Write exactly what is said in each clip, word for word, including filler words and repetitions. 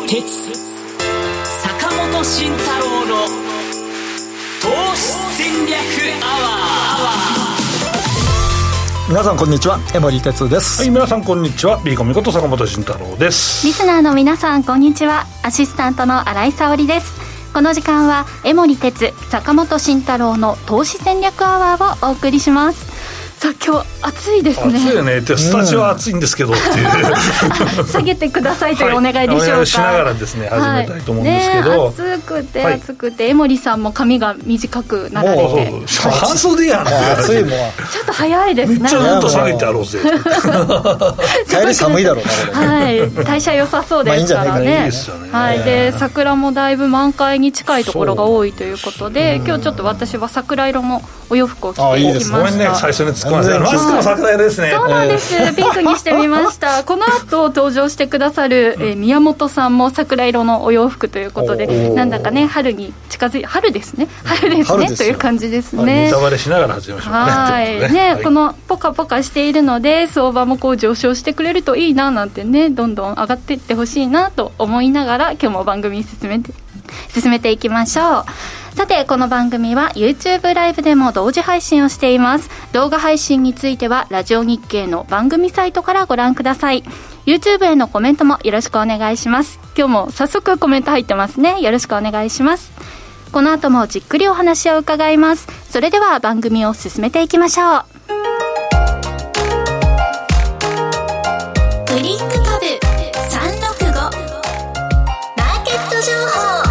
鉄坂本慎太郎の投資戦略アワー。 皆さんこんにちは、江森哲です。 はい、皆さんこんにちは、ビーコミこと坂本慎太郎です。 リスナーの皆さんこんにちは、アシスタントの新井沙織です。この時間は江森哲坂本慎太郎の投資戦略アワーをお送りします。さあ今日暑いですね。 暑いよね。でスタジオは暑いんですけどっていう下げてくださいというお願いでしょうか。 はい、お願いしながらですね、始めたいと思うんですけど、 はいね、暑くて暑くて、はい、江森さんも髪が短くなられて、 もうそう半袖やん暑いもんちょっと早いですね。 めっちゃずっと下げてあろうぜ帰り寒いだろうな、 はい、代謝良さそうですからね。まあ、いいんじゃないかな。いいですよね。はい、で桜もだいぶ満開に近いところが多いということで、今日ちょっと私は桜色のお洋服を着てきました。 ごめんね、最初に突っ込ませて、マスクも桜色ですね。 そうなんです、えー、ピンクにしてみましたこの後登場してくださる、えー、宮本さんも桜色のお洋服ということで、なんだかね、春に近づい春ですね春ですねという感じですね。 ネタバレしながら始めましょうね。 はいね、ね、はい、このポカポカしているので相場もこう上昇してくれるといいななんてね、どんどん上がっていってほしいなと思いながら今日も番組進めて進めていきましょう。さてこの番組は YouTube ライブでも同時配信をしています。動画配信についてはラジオ日経の番組サイトからご覧ください。 YouTube へのコメントもよろしくお願いします。今日も早速コメント入ってますね。よろしくお願いします。この後もじっくりお話を伺います。それでは番組を進めていきましょう。クリック株さんろくごマーケット情報。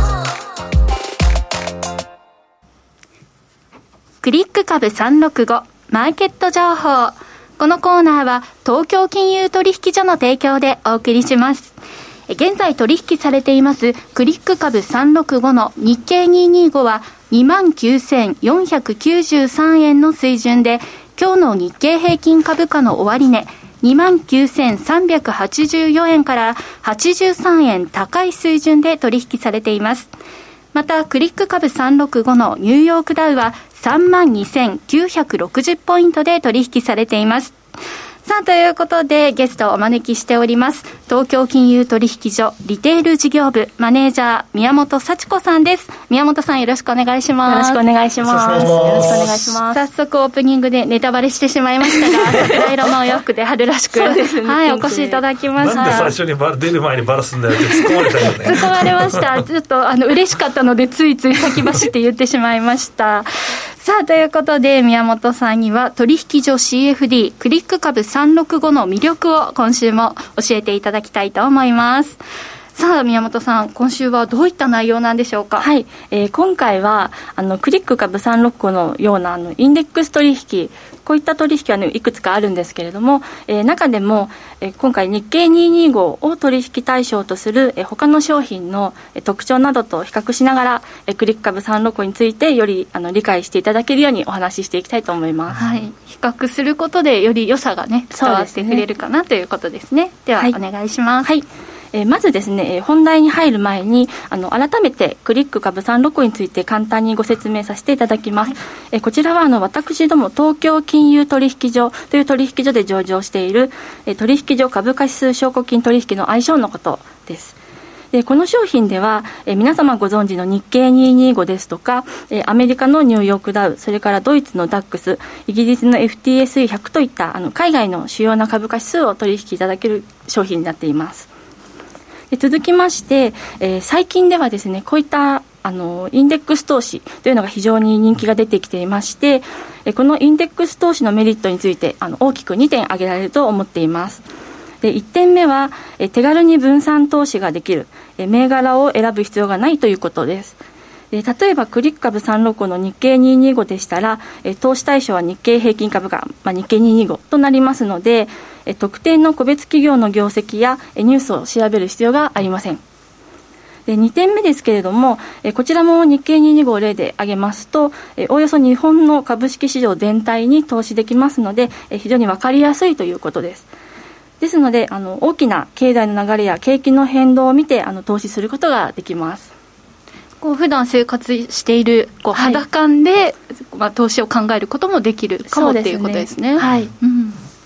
クリック株さんろくごマーケット情報。このコーナーは東京金融取引所の提供でお送りします。現在取引されていますクリック株さんろくごの日経にひゃくにじゅうごは にまんきゅうせんよんひゃくきゅうじゅうさんえんの水準で、今日の日経平均株価の終値にまんきゅうせんさんびゃくはちじゅうよえんからはちじゅうさんえん高い水準で取引されています。またクリック株さんろくごのニューヨークダウはさんまんにせんきゅうひゃくろくじゅうポイントで取引されています。さあということでゲストをお招きしております。東京金融取引所リテール事業部マネージャー宮本幸子さんです。宮本さんよろしくお願いします。 よろしくお願いします。よろしくお願いします。 早速オープニングでネタバレしてしまいましたが桜色のお洋服で春らしくそうです、ね、はい、お越しいただきました。 なんで最初にバ出る前にバラすんだよって突っ込まれたよね。 突っ込まれました。ちょっとあの嬉しかったのでついつい先走って言ってしまいましたさあということで宮本さんには取引所 シーエフディー クリック株さんろくごの魅力を今週も教えていただきたいと思います。さあ宮本さん、今週はどういった内容なんでしょうか。 はい、えー、今回はあのクリック株さんろくごのようなあのインデックス取引、こういった取引は、ね、いくつかあるんですけれども、えー、中でも、えー、今回日経にひゃくにじゅうごを取引対象とする、えー、他の商品の、えー、特徴などと比較しながら、えー、クリック株さんろくごについてよりあの理解していただけるようにお話ししていきたいと思います。 はい、比較することでより良さがね伝わってくれるかなということですね。では、はい、お願いします。 はい、えー、まずですね、えー、本題に入る前にあの改めてクリック株さんろくごについて簡単にご説明させていただきます。はい、えー、こちらはあの私ども東京金融取引所という取引所で上場している、えー、取引所株価指数証拠金取引の愛称のことです。でこの商品では、えー、皆様ご存知の日経にひゃくにじゅうごですとか、えー、アメリカのニューヨークダウ、それからドイツのダックス、イギリスの エフティーエスイーひゃく といったあの海外の主要な株価指数を取引いただける商品になっています。で続きまして、えー、最近ではですね、こういったあのインデックス投資というのが非常に人気が出てきていまして、えこのインデックス投資のメリットについてあの大きくにてん挙げられると思っています。でいってんめはえ手軽に分散投資ができる、え銘柄を選ぶ必要がないということです。で例えばクリック株さんろくごの日経にひゃくにじゅうごでしたら、え投資対象は日経平均株価、まあ、日経にひゃくにじゅうごとなりますので、え特定の個別企業の業績やえニュースを調べる必要がありません。でにてんめですけれども、えこちらも日経にひゃくにじゅうごを例で挙げますと、えおおよそ日本の株式市場全体に投資できますので、え非常に分かりやすいということです。ですのであの大きな経済の流れや景気の変動を見てあの投資することができます。 こう普段生活しているこう肌感で、はい、まあ、投資を考えることもできるかもっていうことですね。 はい、 うん、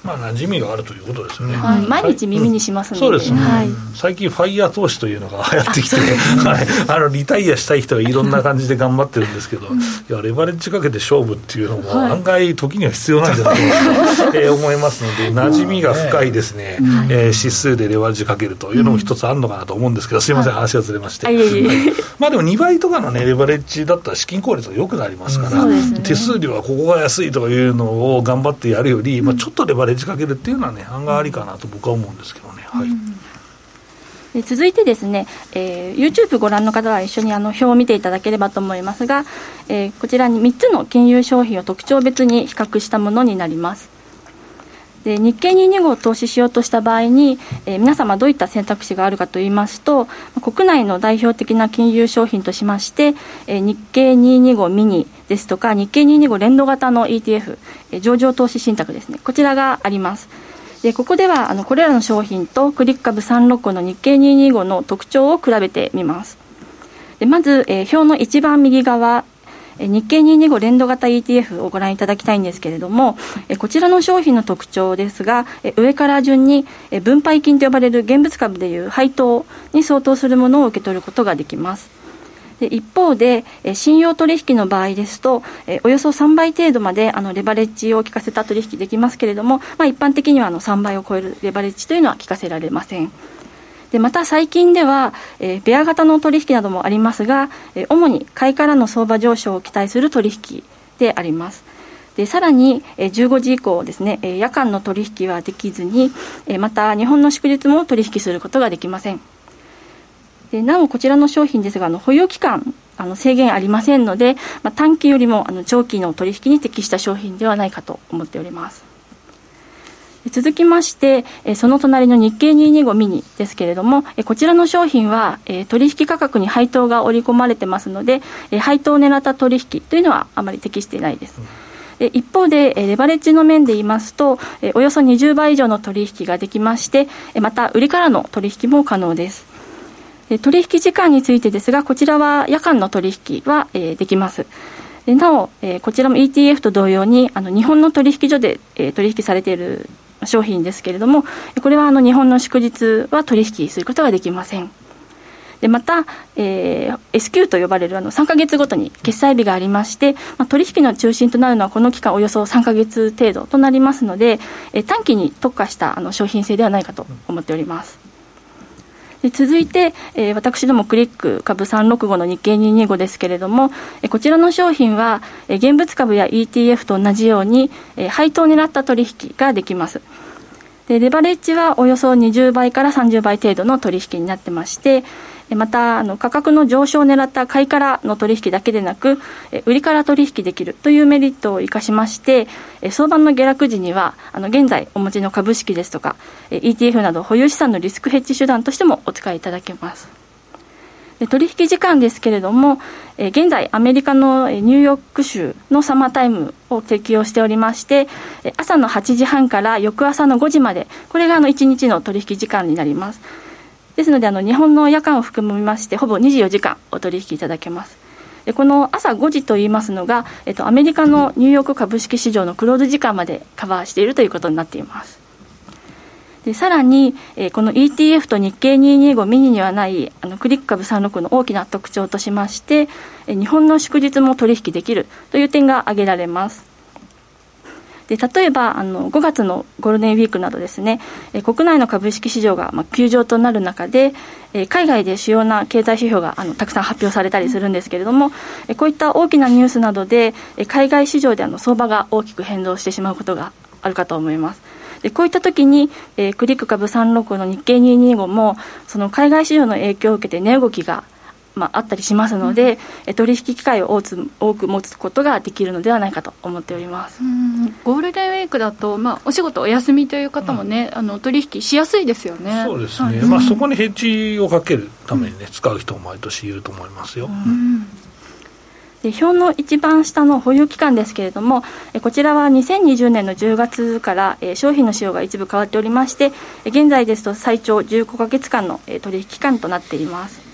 まあ、馴染みがあるということですよね、 はい、毎日耳にしますので、 うん、そうですね、 はい、 最近ファイヤー投資というのが流行ってきて、はい、あのリタイアしたい人はいろんな感じで頑張ってるんですけど、うん、いやレバレッジかけて勝負っていうのも案外時には必要なんじゃないかと、えー、思いますので、馴染みが深いですね、うん、えー、指数でレバレッジかけるというのも一つあるのかなと思うんですけど、すいません、話がずれまして、はいはい、まあでもにばいとかの、ね、レバレッジだったら資金効率が良くなりますから、うん、手数料はここが安いとかいうのを頑張ってやるより、まあ、ちょっとレバレッジかけるっていうのはね、案外ありかなと僕は思うんですけどね、はい、 で続いてですね、えー、YouTube ご覧の方は一緒にあの表を見ていただければと思いますが、えー、こちらにみっつの金融商品を特徴別に比較したものになります。で日経にひゃくにじゅうごを投資しようとした場合に、えー、皆様どういった選択肢があるかといいますと、国内の代表的な金融商品としまして、えー、日経にひゃくにじゅうごミニですとか日経にひゃくにじゅうご連動型の イーティーエフ、えー、上場投資信託ですね、こちらがあります。でここではあのこれらの商品とクリック株さんびゃくろくじゅうごの日経にひゃくにじゅうごの特徴を比べてみます。でまず、えー、表の一番右側、日経にひゃくにじゅうご連動型 イーティーエフ をご覧いただきたいんですけれども、こちらの商品の特徴ですが、上から順に分配金と呼ばれる現物株でいう配当に相当するものを受け取ることができます。で一方で信用取引の場合ですと、およそさんばい程度まであのレバレッジを効かせた取引できますけれども、まあ、一般的にはあのさんばいを超えるレバレッジというのは効かせられません。でまた最近では、えー、ベア型の取引などもありますが、えー、主に買いからの相場上昇を期待する取引であります。でさらに、えー、じゅうごじ以降ですね、えー、夜間の取引はできずに、えー、また日本の祝日も取引することができません。でなおこちらの商品ですが、あの保有期間あの制限ありませんので、まあ、短期よりもあの長期の取引に適した商品ではないかと思っております。続きまして、その隣の日経にひゃくにじゅうごミニですけれども、こちらの商品は取引価格に配当が織り込まれてますので、配当を狙った取引というのはあまり適していないです。一方でレバレッジの面で言いますと、およそにじゅうばい以上の取引ができまして、また売りからの取引も可能です。取引時間についてですが、こちらは夜間の取引はできます。なおこちらも イーティーエフ と同様にあの日本の取引所で取引されている商品ですけれども、これはあの日本の祝日は取引することができません。でまた、えー、エスキュー と呼ばれるあのさんかげつごとに決済日がありまして、まあ、取引の中心となるのはこの期間およそさんかげつ程度となりますので、えー、短期に特化したあの商品性ではないかと思っております。で続いて、えー、私どもクリック株さんびゃくろくじゅうごの日経にひゃくにじゅうごですけれども、えー、こちらの商品は、えー、現物株や イーティーエフ と同じように、えー、配当を狙った取引ができます。でレバレッジはおよそにじゅうばいからさんじゅうばい程度の取引になってまして、またあの価格の上昇を狙った買いからの取引だけでなく、売りから取引できるというメリットを生かしまして、相場の下落時にはあの現在お持ちの株式ですとか イーティーエフ など保有資産のリスクヘッジ手段としてもお使いいただけます。で取引時間ですけれども、現在アメリカのニューヨーク州のサマータイムを適用しておりまして、朝のはちじはんから翌朝のごじまで、これがあのいちにちの取引時間になります。ですのであの日本の夜間を含みましてほぼにじゅうよじかんお取引いただけます。でこの朝ごじといいますのが、えっと、アメリカのニューヨーク株式市場のクローズ時間までカバーしているということになっています。でさらに、えー、この イーティーエフ と日経にひゃくにじゅうごミニにはないあのクリック株さんびゃくろくじゅうごの大きな特徴としまして、えー、日本の祝日も取引できるという点が挙げられます。で例えばあのごがつのゴールデンウィークなどですね、え国内の株式市場が、まあ、休場となる中で、え海外で主要な経済指標があのたくさん発表されたりするんですけれども、えこういった大きなニュースなどで、え海外市場であの相場が大きく変動してしまうことがあるかと思います。でこういった時に、えー、クリック株さんびゃくろくじゅうごの日経にひゃくにじゅうごもその海外市場の影響を受けて値動きがまあ、あったりしますので、うん、取引機会を多く持つことができるのではないかと思っております。 うんゴールデンウィークだと、まあ、お仕事お休みという方もね、うん、あの取引しやすいですよね。 そうですね、うんまあ、そこにヘッジをかけるために、ね、使う人も毎年いると思いますよ、うんうんで表の一番下の保有期間ですけれども、こちらはにせんにじゅうねんのじゅうがつから商品の仕様が一部変わっておりまして、現在ですと最長じゅうごかげつかんの取引期間となっています。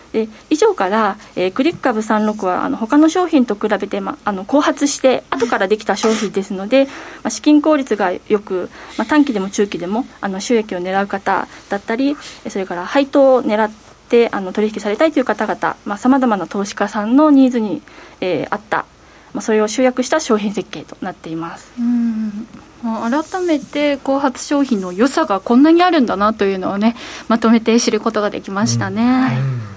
で以上から、えー、クリック株さんじゅうろくはあの他の商品と比べて、ま、あの後発して後からできた商品ですので、まあ、資金効率がよく、まあ、短期でも中期でもあの収益を狙う方だったり、それから配当を狙ってあの取引されたいという方々、さまざ、まな投資家さんのニーズに、えー、合った、まあ、それを集約した商品設計となっています。 うん、改めて後発商品の良さがこんなにあるんだなというのをね、まとめて知ることができましたね。うん、はい、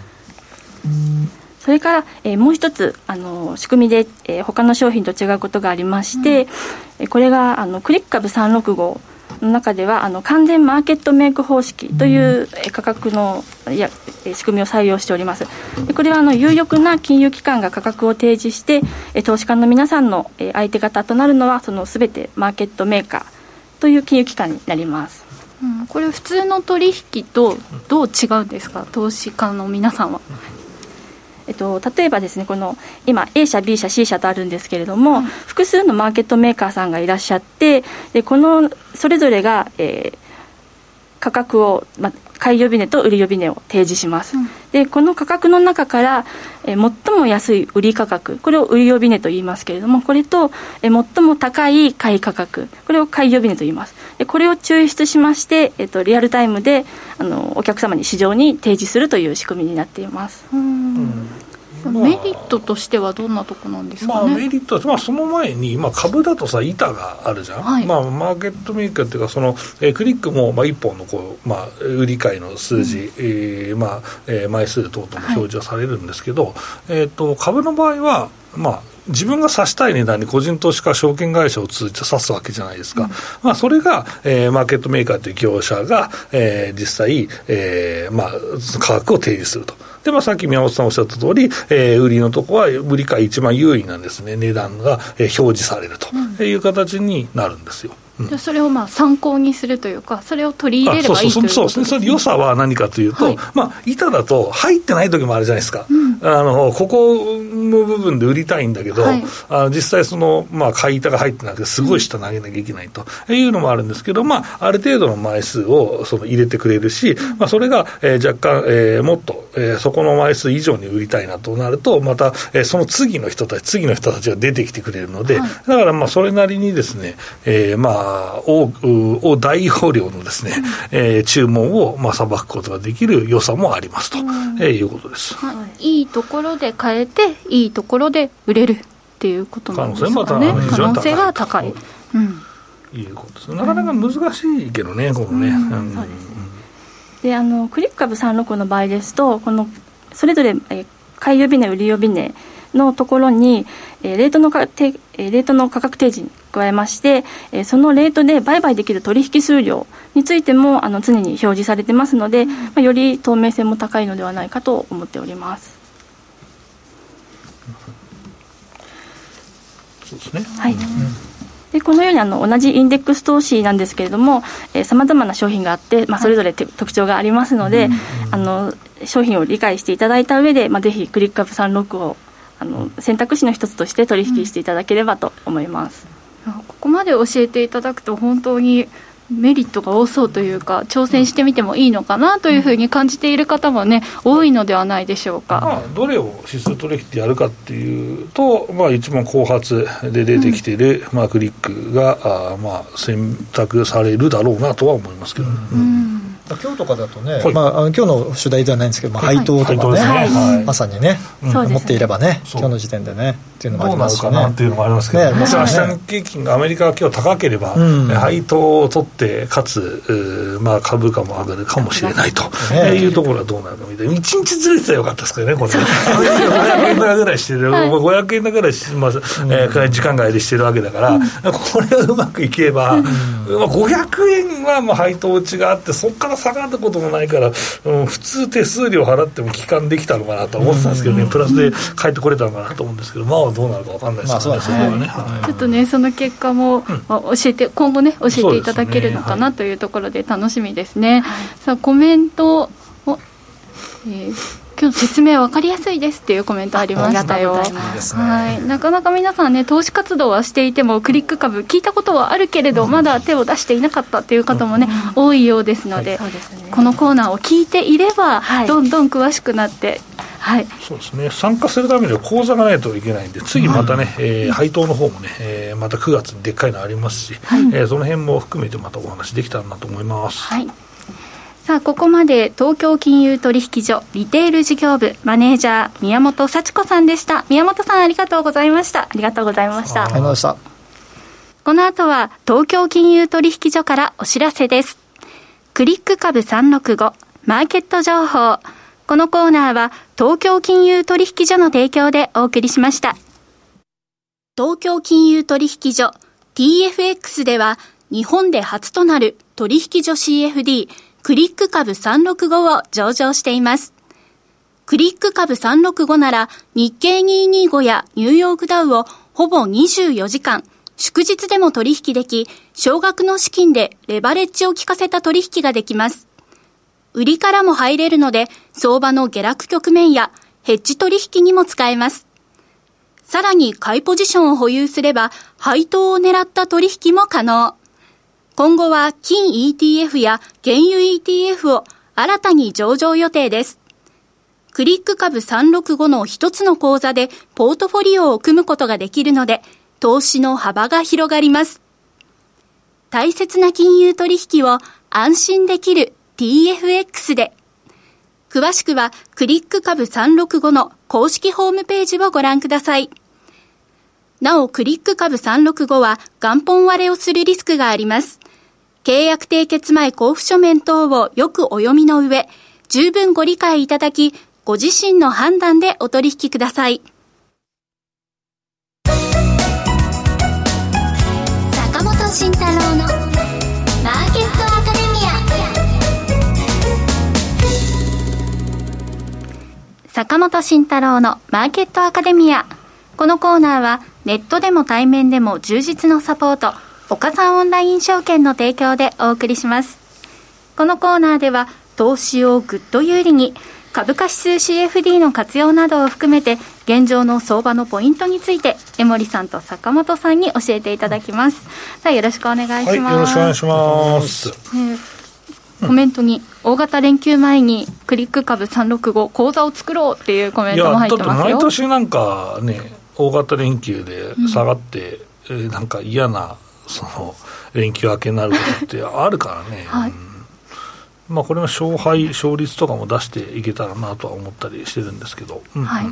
それから、えー、もう一つあの仕組みで、えー、他の商品と違うことがありまして、うん、これがあのクリック株さんじゅうろく号の中ではあの完全マーケットメイク方式という、うん、価格のいや仕組みを採用しております。でこれはあの有力な金融機関が価格を提示して、え投資家の皆さんのえ相手方となるのはその全てマーケットメーカーという金融機関になります。 うん、これ普通の取引とどう違うんですか、投資家の皆さんは。 えっと、例えばですね、この今 A 社 B 社 C 社とあるんですけれども、うん、複数のマーケットメーカーさんがいらっしゃって、でこのそれぞれが、えー、価格を、ま、買い呼び値と売り呼び値を提示します。うん、でこの価格の中から、えー、最も安い売り価格、これを売り呼び値と言いますけれども、これと、えー、最も高い買い価格、これを買い呼び値と言います。でこれを抽出しまして、えー、とリアルタイムであのお客様に市場に提示するという仕組みになっています。うん、 うん、メリットとしてはどんなところなんですかね。 まあ、メリットは、まあ、その前に、まあ、株だとさ板があるじゃん、はい、まあ、マーケットメーカーっていうかその、えー、クリックも、まあ、いっぽんのこう、まあ、売り買いの数字、うん、えーまあえー、枚数等々も表示はされるんですけど、はい、えー、と株の場合は、まあ、自分が指したい値段に個人投資家証券会社を通じて指すわけじゃないですか。うん、まあ、それが、えー、マーケットメーカーという業者が、えー、実際、えーまあ、価格を提示すると。で、まあ、さっき宮本さんおっしゃった通り、えー、売りのとこは売り買い一番優位なんですね、値段が、えー、表示されるという形になるんですよ。うん、 じゃそれをまあ参考にするというか、それを取り入れればいいということですね。 そうそうそう、その良さは何かというと、はい、まあ、板だと入ってない時もあるじゃないですか。うん、あのここの部分で売りたいんだけど、はい、あ実際その、まあ、買い板が入ってなくてすごい下投げなきゃいけないというのもあるんですけど、まあ、ある程度の枚数をその入れてくれるし、うん、まあ、それが、えー、若干、えー、もっと、えー、そこの枚数以上に売りたいなとなると、また、えー、その次の人たち次の人たちが出てきてくれるので、はい、だからまあそれなりにですね、えー、まあ多を大容量のですね、うん、えー、注文をまあさばくことができる良さもありますと、うん、えー、いうことです。 はい、いいところで買えていいところで売れるっていうことなんですかね。可能性が高い、うん、 いうことです。なかなか難しいけどね、うん、このね、うんうん、 そうですね。であのクリック株さんじゅうろくの場合ですと、このそれぞれ、えー、買い呼び値売り呼び値のところに、えー、レートのかて、えー、レートの価格提示に加えまして、えー、そのレートで売買できる取引数量についてもあの常に表示されてますので、うん、まあ、より透明性も高いのではないかと思っております。 そうですね。 はい。うん、でこのようにあの同じインデックス投資なんですけれども、さまざまな商品があって、まあ、それぞれ特徴がありますので、うん、あの商品を理解していただいた上で、まあ、ぜひクリック株さんじゅうろくをあの選択肢の一つとして取引していただければと思います。 うん、ここまで教えていただくと本当にメリットが多そうというか、挑戦してみてもいいのかなというふうに感じている方もね、多いのではないでしょうか。 まあ、どれを指数取引でやるかっていうと、まあ、一番後発で出てきている、うん、まあ、クリックがあ、まあ、選択されるだろうなとは思いますけど、ね。うんうん、 今日とかだとね、はい、まあ、今日の主題ではないんですけど、まあ、配当とかね、 はいはい、 まさにね、うん、持っていればね、今日の時点でねっていうのもありますしね。 どうなるかなっていうのもありますけど、ね、もし明日日経金がアメリカが今日高ければ、うん、配当を取ってかつ、まあ、株価も上がるかもしれないと、ね、いうところはどうなるかみたいな。いちにちずれてたらよかったですけどね、これねごひゃくえん高ぐらいしてる、はい、ごひゃくえん高ぐらい、まあ、えー、時間外でしてるわけだから、うん、これがうまくいけば、うん、まあ、ごひゃくえんはまあ配当値があって、そこから下がったこともないから、うん、普通手数料払っても帰還できたのかなと思ってたんですけどね、うん、プラスで帰ってこれたのかなと思うんですけど、まあどうなるか分かんないですけどね、まあそうですね、 はい、ちょっとねその結果も、うん、教えて今後ね教えていただけるのかなというところで楽しみですね。はい、さあコメントを、えー今日説明分かりやすいですっていうコメントありましたよ。はい、なかなか皆さんね、投資活動はしていてもクリック株聞いたことはあるけれど、うん、まだ手を出していなかったっていう方もね、うん、多いようですので、はい、このコーナーを聞いていれば、はい、どんどん詳しくなって、はい、 そうですね、参加するためには口座がないといけないんで、次またね、うん、えー、配当の方もね、えー、またくがつにでっかいのありますし、はい、えー、その辺も含めてまたお話できたらなと思います。 はい、さあここまで東京金融取引所リテール事業部マネージャー宮本幸子さんでした。宮本さん、ありがとうございました。 ありがとうございました。 ありがとうございました。 この後は東京金融取引所からお知らせです。クリック株さんろくごマーケット情報。このコーナーは東京金融取引所の提供でお送りしました。東京金融取引所 ティーエフエックス では日本で初となる取引所 シーエフディークリック株さんろくごを上場しています。クリック株さんろくごなら日経にひゃくにじゅうごやニューヨークダウをほぼにじゅうよじかん、祝日でも取引でき、少額の資金でレバレッジを効かせた取引ができます。売りからも入れるので、相場の下落局面やヘッジ取引にも使えます。さらに買いポジションを保有すれば、配当を狙った取引も可能。今後は金 イーティーエフ や原油 イーティーエフ を新たに上場予定です。クリック株さんろくごの一つの口座でポートフォリオを組むことができるので、投資の幅が広がります。大切な金融取引を安心できる ティーエフエックス で。詳しくはクリック株さんろくごの公式ホームページをご覧ください。なお、クリック株さんろくごは元本割れをするリスクがあります。契約締結前交付書面等をよくお読みの上、十分ご理解いただき、ご自身の判断でお取引ください。 坂本慎太郎のマーケットアカデミア。坂本慎太郎のマーケットアカデミア。このコーナーはネットでも対面でも充実のサポート、岡三オンライン証券の提供でお送りします。このコーナーでは投資をぐっと有利に、株価指数 シーエフディー の活用などを含めて現状の相場のポイントについて江森さんと坂本さんに教えていただきます。さあ、よろしくお願いします。はい、 よろしくお願いします。 えー、コメントに大型連休前にクリック株さんろくご口座を作ろうっていうコメントも入ってますよ。いや、だって毎年なんかね、大型連休で下がって、うん、えー、なんか嫌なその連休明けになることってあるからね、はい、うん、まあ、これの勝敗勝率とかも出していけたらなとは思ったりしてるんですけど、うん、 はい、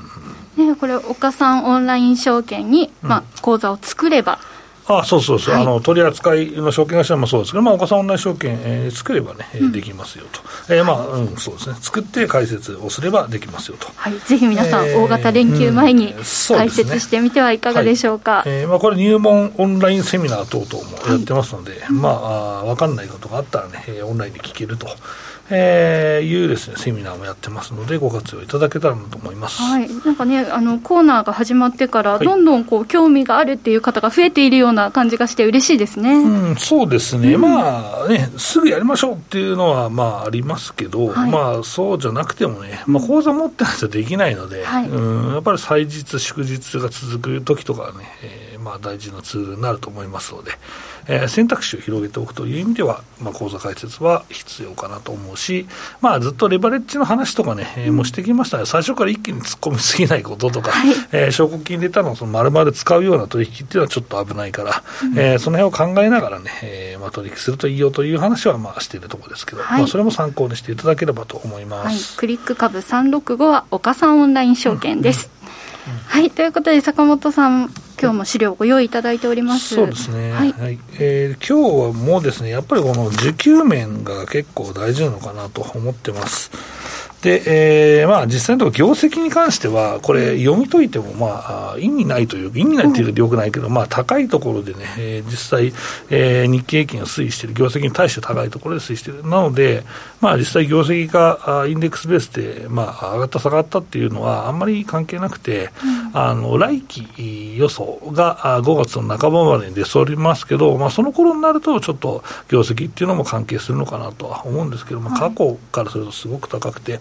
ね、これ岡三オンライン証券に、まあ、口座を作れば、 ああ、そうそうそう、はい、あの取り扱いの証券会社もそうですけど、まあ、岡三オンライン証券、えー、作ればね、うん、できますよと、えー、まあ、うん、そうですね、作って解説をすればできますよと、 はい、ぜひ皆さん、えー、大型連休前に解説してみてはいかがでしょうか。 はい、えーまあ、これ入門オンラインセミナー等々もやってますので、はい、まあ、分かんないことがあったらね、オンラインで聞けると、えー、いうですね、セミナーもやってますので、ご活用いただけたらなと思います。 はい、なんかね、あのコーナーが始まってから、はい、どんどんこう興味があるっていう方が増えているような感じがして嬉しいですね。 うん、そうですね、うん、まあね、すぐやりましょうっていうのはまあありますけど、はい、まあそうじゃなくてもね、まあ、口座持ってないとできないので、はい、うん、やっぱり祭日祝日が続く時とかはね、えー、まあ大事なツールになると思いますので、えー、選択肢を広げておくという意味では、まあ、口座開設は必要かなと思うし、まあ、ずっとレバレッジの話とかね、えー、もしてきましたね。最初から一気に突っ込みすぎないこととか、はい、えー、証拠金入れたのをその丸々使うような取引っていうのはちょっと危ないから、うん、えー、その辺を考えながらね、えーまあ、取引するといいよという話はまあしているところですけど、はい、まあ、それも参考にしていただければと思います。はい、 クリック株さんろくごは岡三オンライン証券です。うんうんうん、はい、ということで坂本さん、今日も資料をご用意いただいております。 そうですね、はいはい、えー、今日はもうですね、やっぱりこの需給面が結構大事なのかなと思ってます。で、えー、まあ実際のところ業績に関してはこれ読み解いてもまあ意味ないという意味ないっていうかよくないけど、まあ高いところでね、えー、実際、えー、日経平均が推移している、業績に対して高いところで推移している。なのでまあ実際業績がインデックスベースでまあ上がった下がったっていうのはあんまり関係なくて、うん、あの来期予想がごがつの半ばまでに出そうりますけど、まあその頃になるとちょっと業績っていうのも関係するのかなとは思うんですけど、まあ過去からするとすごく高くて、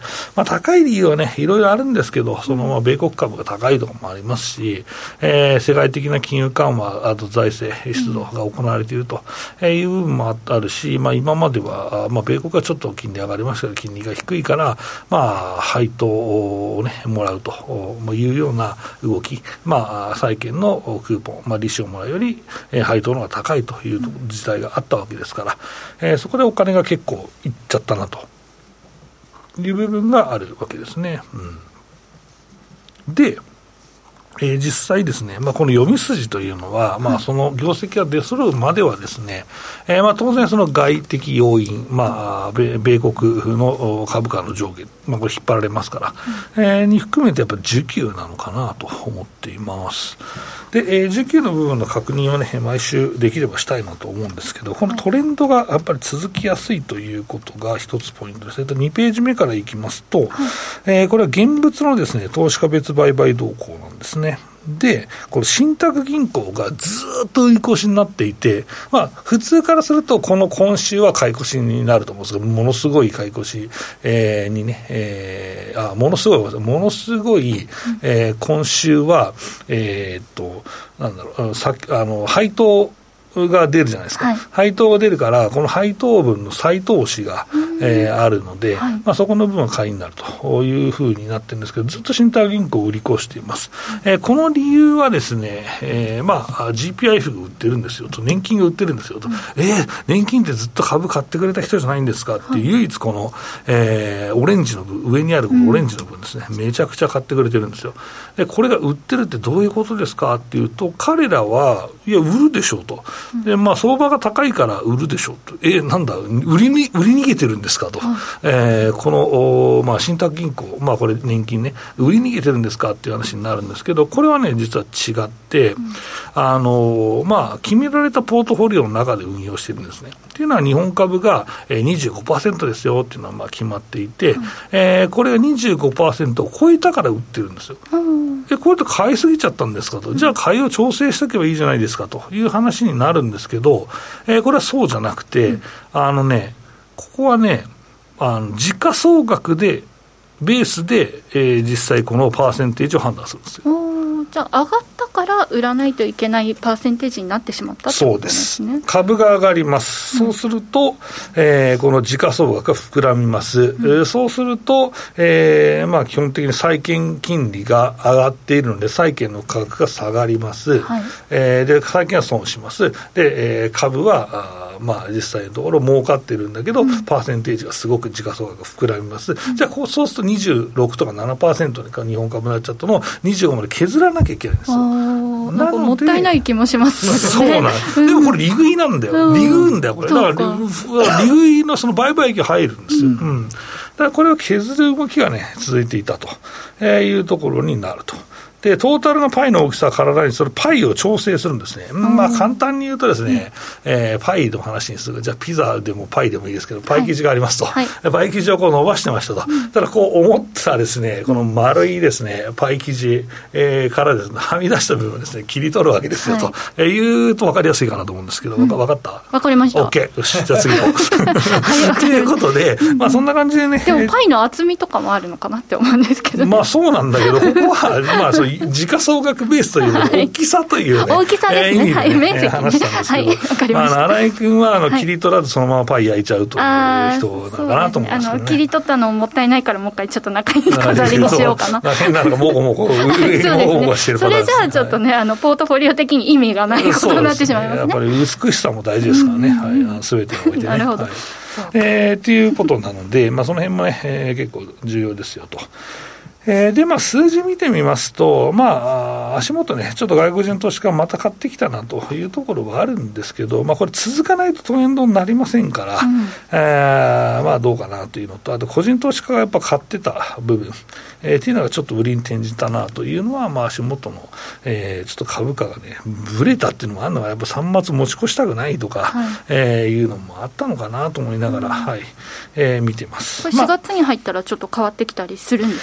まあ、高い理由はね、いろいろあるんですけど、そのまあ米国株が高いとかもありますし、えー、世界的な金融緩和、あと財政出動が行われているという部分もあるし、まあ、今までは、まあ、米国はちょっと金利上がりましたけど、金利が低いから、まあ、配当を、ね、もらうというような動き、まあ、債券のクーポン、まあ、利子をもらうより、えー、配当の方が高いという事態があったわけですから、えー、そこでお金が結構いっちゃったなという部分があるわけですね。うん、で、えー、実際ですね、まあ、この読み筋というのは、まあ、その業績が出揃うまではですね、えー、まあ当然その外的要因、まあ、米, 米国の株価の上下、まあ、これ引っ張られますから、うん、えー、に含めてやっぱり需給なのかなと思っています。で、えー、需給の部分の確認をね、毎週できればしたいなと思うんですけど、このトレンドがやっぱり続きやすいということが一つポイントです。にページ目からいきますと、はい、えー、これは現物のですね、投資家別売買動向なんですね。で、この信託銀行がずっと売り越しになっていて、まあ、普通からすると、この今週は買い越しになると思うんですが、ものすごい買い越し、えー、にね、えー、あ、ものすごい、ものすごい、えー、今週は、えー、っと、なんだろう、さあの配当が出るじゃないですか、はい、配当が出るから、この配当分の再投資が、えー、あるので、はい、まあ、そこの部分は買いになるというふうになってるんですけど、ずっと信託銀行を売り越しています。えー、この理由はですね、えー、まあ ジーピーアイエフ が売ってるんですよと、年金が売ってるんですよと、うん、えー、年金ってずっと株買ってくれた人じゃないんですかっていう、はい、唯一この、えー、オレンジの部上にあるオレンジの部分ですね、うん、めちゃくちゃ買ってくれてるんですよ。で、これが売ってるってどういうことですかっていうと、彼らはいや売るでしょうと。で、まあ、相場が高いから売るでしょうと。えー、なんだ、売りに、売り逃げてるんですかと。はい、えー、この、まあ、信託銀行、まあ、これ年金ね、売り逃げてるんですかっていう話になるんですけど、これはね、実は違って、うん、あの、まあ、決められたポートフォリオの中で運用してるんですね。っていうのは、日本株が にじゅうごパーセント ですよっていうのはまあ決まっていて、うん、えー、これが にじゅうごパーセント を超えたから売ってるんですよ。うん、え、これって買いすぎちゃったんですかと。じゃあ買いを調整しておけばいいじゃないですかという話になるんですけど、えー、これはそうじゃなくて、うん、あのね、ここはね、あの時価総額でベースで、えー、実際このパーセンテージを判断するんですよ。 じゃあ上がったから売らないといけないパーセンテージになってしまったということですね。 そうです。株が上がります。うん、そうすると、えー、この時価総額が膨らみます。うん、えー、そうすると、えーまあ、基本的に債券金利が上がっているので債券の価格が下がります。はい、えー、で債券は損します。で、えー、株はあまあ、実際のところ儲かってるんだけど、うん、パーセンテージがすごく時価総額が膨らみます。うん、じゃあこうそうするとにじゅうろくとか ななパーセント に日本株になっちゃったのをにじゅうごまで削らなきゃいけないんですよ。 なんかもったいない気もしますね。 そうなんです。でもこれ利食いなんだよ。利食うんだよこれ。だから利食いのその売買益が入るんですよ。うんうん、だからこれは削る動きがね続いていたと、えー、いうところになると。で、トータルのパイの大きさは体にそれパイを調整するんですね。うん、まあ簡単に言うとですね、うん、えー、パイの話にする。じゃあピザでもパイでもいいですけど、パイ生地がありますと。はいはい、パイ生地をこう伸ばしてましたと。うん、ただこう思ったらですね、この丸いですね、パイ生地、えー、からですね、はみ出した部分をですね、切り取るわけですよと。はい、えー、言うと分かりやすいかなと思うんですけど、うん、分かった？ 分かりました。 OK。よし、じゃあ次行こう。ということで、まあそんな感じでね。 でもパイの厚みとかもあるのかなって思うんですけど、ね。 まあそうなんだけど、ここは、まあそう、時価総額ベースというのは大きさという、ね、 大きさですね、 えー、 はい、面積ね、 話したんですけど、 はい、分かりました。 まあ、新井君はあの切り取らずそのままパイ焼いちゃうという人なのかなと思いますけど、ね、 あの切り取ったのもったいないからもう一回ちょっと中に飾りにしようかな。 変なのがもこもこ上にもこもこしてるパターンですね。それじゃあちょっとね、あのポートフォリオ的に意味がないことになってしまいますね。 やっぱり美しさも大事ですからね、はい、全てにおいてね。なるほど。はい、えー、っていうことなので、まあ、その辺もね、えー、結構重要ですよと。えー、で、まあ、数字見てみますと、まあ、足元ね、ちょっと外国人投資家がまた買ってきたなというところはあるんですけど、まあ、これ続かないとトレンドになりませんから、うん、えー、まあ、どうかなというのと、あと個人投資家がやっぱ買ってた部分、えー、っていうのがちょっと売りに転じたなというのは、まあ、足元の、えー、ちょっと株価がね、ぶれたっていうのもあるのが、やっぱさん末持ち越したくないとか、はい、えー、いうのもあったのかなと思いながら、うん、はい、えー、見てます。 これしがつに入ったらちょっと変わってきたりするんですか？ まあ、えー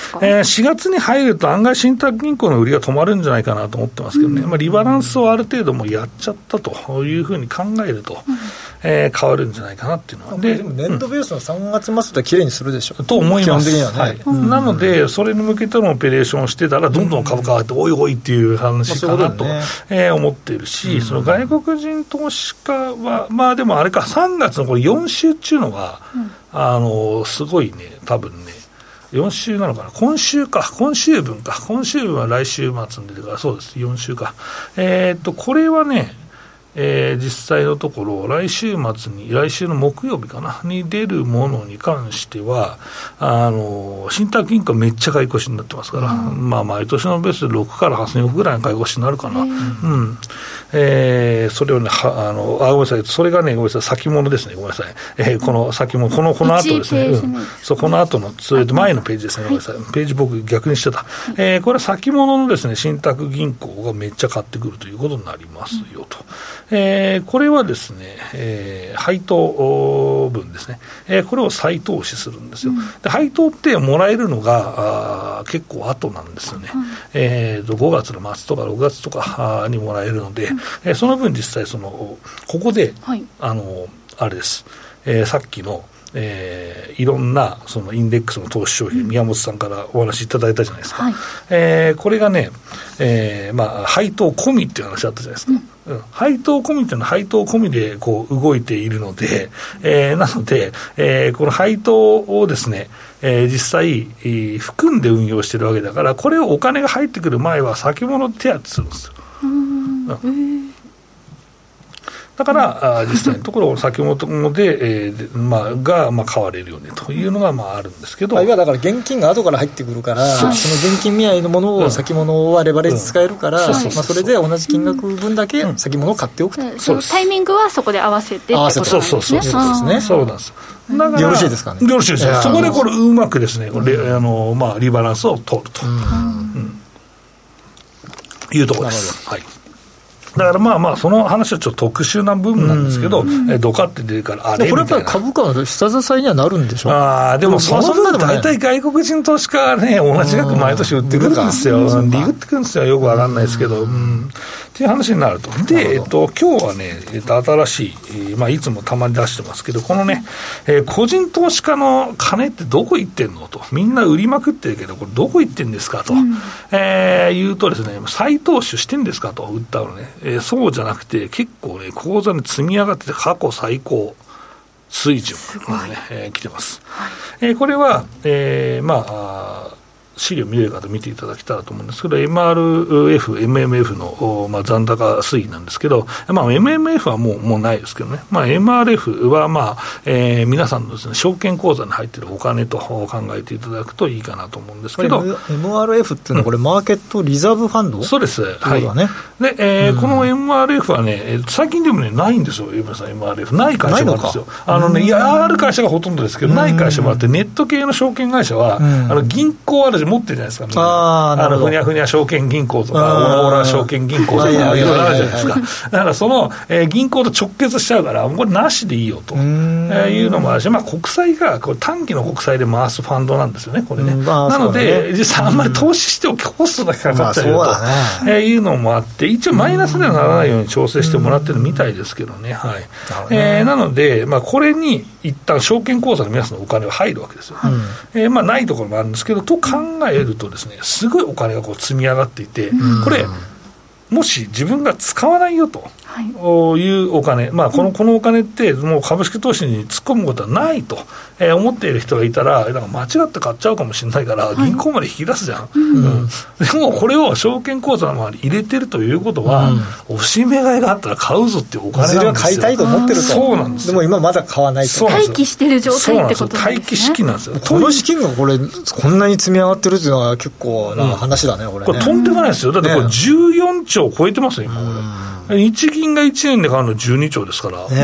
しがつに入ると案外信託銀行の売りが止まるんじゃないかなと思ってますけどね、うん、まあ、リバランスをある程度もうやっちゃったというふうに考えると、うん、えー、変わるんじゃないかなっていうのは。 で, でも年度ベースのさんがつ末できれいにするでしょ、 うん、と思います。 基本的にはね、はい、うん、 なのでそれに向けてのオペレーションをしてたらどんどん株価が上がって、うん、おいおいっていう話かなと、まあね、えー、思っているし、うん、その外国人投資家はまあでもあれか、さんがつのこれよん週っていうのが、うん、あのすごいね、多分ねよん週なのかな、今週か、今週分か、今週分は来週末に出てから、そうです、よん週か、えー、っとこれはね、えー、実際のところ来週末に、来週の木曜日かなに出るものに関しては、あの信託銀行めっちゃ買い越しになってますから、うん、まあ毎年のベースでろくからはっせんおくぐらいの買い越しになるかな、うん、えー、それをね、はあのあごめんなさい、それがね、ごめんなさい、先物ですね、ごめんなさい、えー、この先物、このこの後ですね、うん、そうこの後のそれと前のページですね、ごめんなさい、ページ僕逆にしてた、えー、これは先物のですね信託銀行がめっちゃ買ってくるということになりますよと。えー、これはですね、えー、配当分ですね、えー、これを再投資するんですよ、うん、で配当ってもらえるのがあ結構後なんですよね、うん、えー、とごがつの末とかろくがつとかにもらえるので、うん、えー、その分実際そのここで、はい、あのあれです、えー、さっきのえー、いろんなそのインデックスの投資商品、うん、宮本さんからお話いただいたじゃないですか、はい、えー、これがね、えーまあ、配当込みっていう話あったじゃないですか、うんうん、配当込みっていうのは配当込みでこう動いているので、えー、なので、えー、この配当をですね、えー、実際、えー、含んで運用しているわけだから、これをお金が入ってくる前は先物手当てするんですよ。うん、うんだから実際のところ先物で、えーまあ、が、まあ、買われるよねというのが、まあ、あるんですけど、 いやだから現金が後から入ってくるから、その現金見合いのものを先物はレバレッジ使えるから、それで同じ金額分だけ先物を買っておくと、うん、 そのタイミングはそこで合わせてってことなんですね。 そうそうそうそうですね。そうなんです。 だからよろしいですかね。 よろしいです。そこでこれうまくですね、これ、うん、あのまあ、リバランスを取ると、うんうん、いうところです。はい。だからまあまあその話はちょっと特殊な部分なんですけど、うんえドカって出るからあれみたいな。 これやっぱり株価の下支えにはなるんでしょう。 ああでもその分大体外国人投資家がね同じ額毎年売ってくるんですよ。リグってくるんですよ。よくわかんないですけど、うん、っていう話になると。でえっと今日はねえっと新しい、えー、まあいつもたまに出してますけどこのね、えー、個人投資家の金ってどこ行ってんのとみんな売りまくってるけどこれどこ行ってんですかと、うんえー、言うとですね再投資してんですかと売ったのね、えー、そうじゃなくて結構ね口座に積み上がってて過去最高水準がね、えー、来てます、はいえー、これは、えー、まあ資料見れる方見ていただけたらと思うんですけど エムアールエフ、エムエムエフ の、まあ、残高推移なんですけど、まあ、エムエムエフ はもう、もうないですけどね、まあ、エムアールエフ は、まあえー、皆さんのです、ね、証券口座に入っているお金と考えていただくといいかなと思うんですけどエムアールエフ っていうのはこれ、うん、マーケットリザーブファンドそうです、はいねでえーうん、この エムアールエフ はね最近でも、ね、ないんですよ、エムアールエフ ない会社もあるんですよ。あの、ね、いやある会社がほとんどですけどない会社もあってネット系の証券会社は、うん、あの銀行あるじゃ持ってるじゃないですか。ああのふにゃふにゃ証券銀行とかオラオラ証券銀行とかいろいろあるじゃないですか。だからその、えー、銀行と直結しちゃうからこれなしでいいよと、えー、いうのもあるし、まあ、国債がこれ短期の国債で回すファンドなんですよねこれね、まあ、なので、ね、実際あんまり投資しておきコストだけかかっちゃうよと、まあねえー、いうのもあって一応マイナスではならないように調整してもらってるみたいですけどね、はいえー、なので、まあ、これに一旦証券口座の皆さんのお金が入るわけですよ、うんえーまあ、ないところもあるんですけどと考えるとですねすごいお金がこう積み上がっていて、うん、これもし自分が使わないよというお金、まあ、この、このお金ってもう株式投資に突っ込むことはないと、えー、思っている人がいたらなんか間違って買っちゃうかもしれないから銀行まで引き出すじゃん、はいうんうん、でもこれを証券口座の周りに入れてるということは、うん、おしめ買いがあったら買うぞっていうお金なんですよ。それは買いたいと思ってると。そうなんですよ。でも今まだ買わないと。 待機してる状態ってことなんですね。 待機式なんですよ。 この資金がこれこんなに積み上がってるっていうのは結構な話だね、うん、これね。 これとんでもないですよ。だってこれじゅうよんちょう超えてますよ今これ。日銀がいちねんで買うのじゅうにちょうですから、ね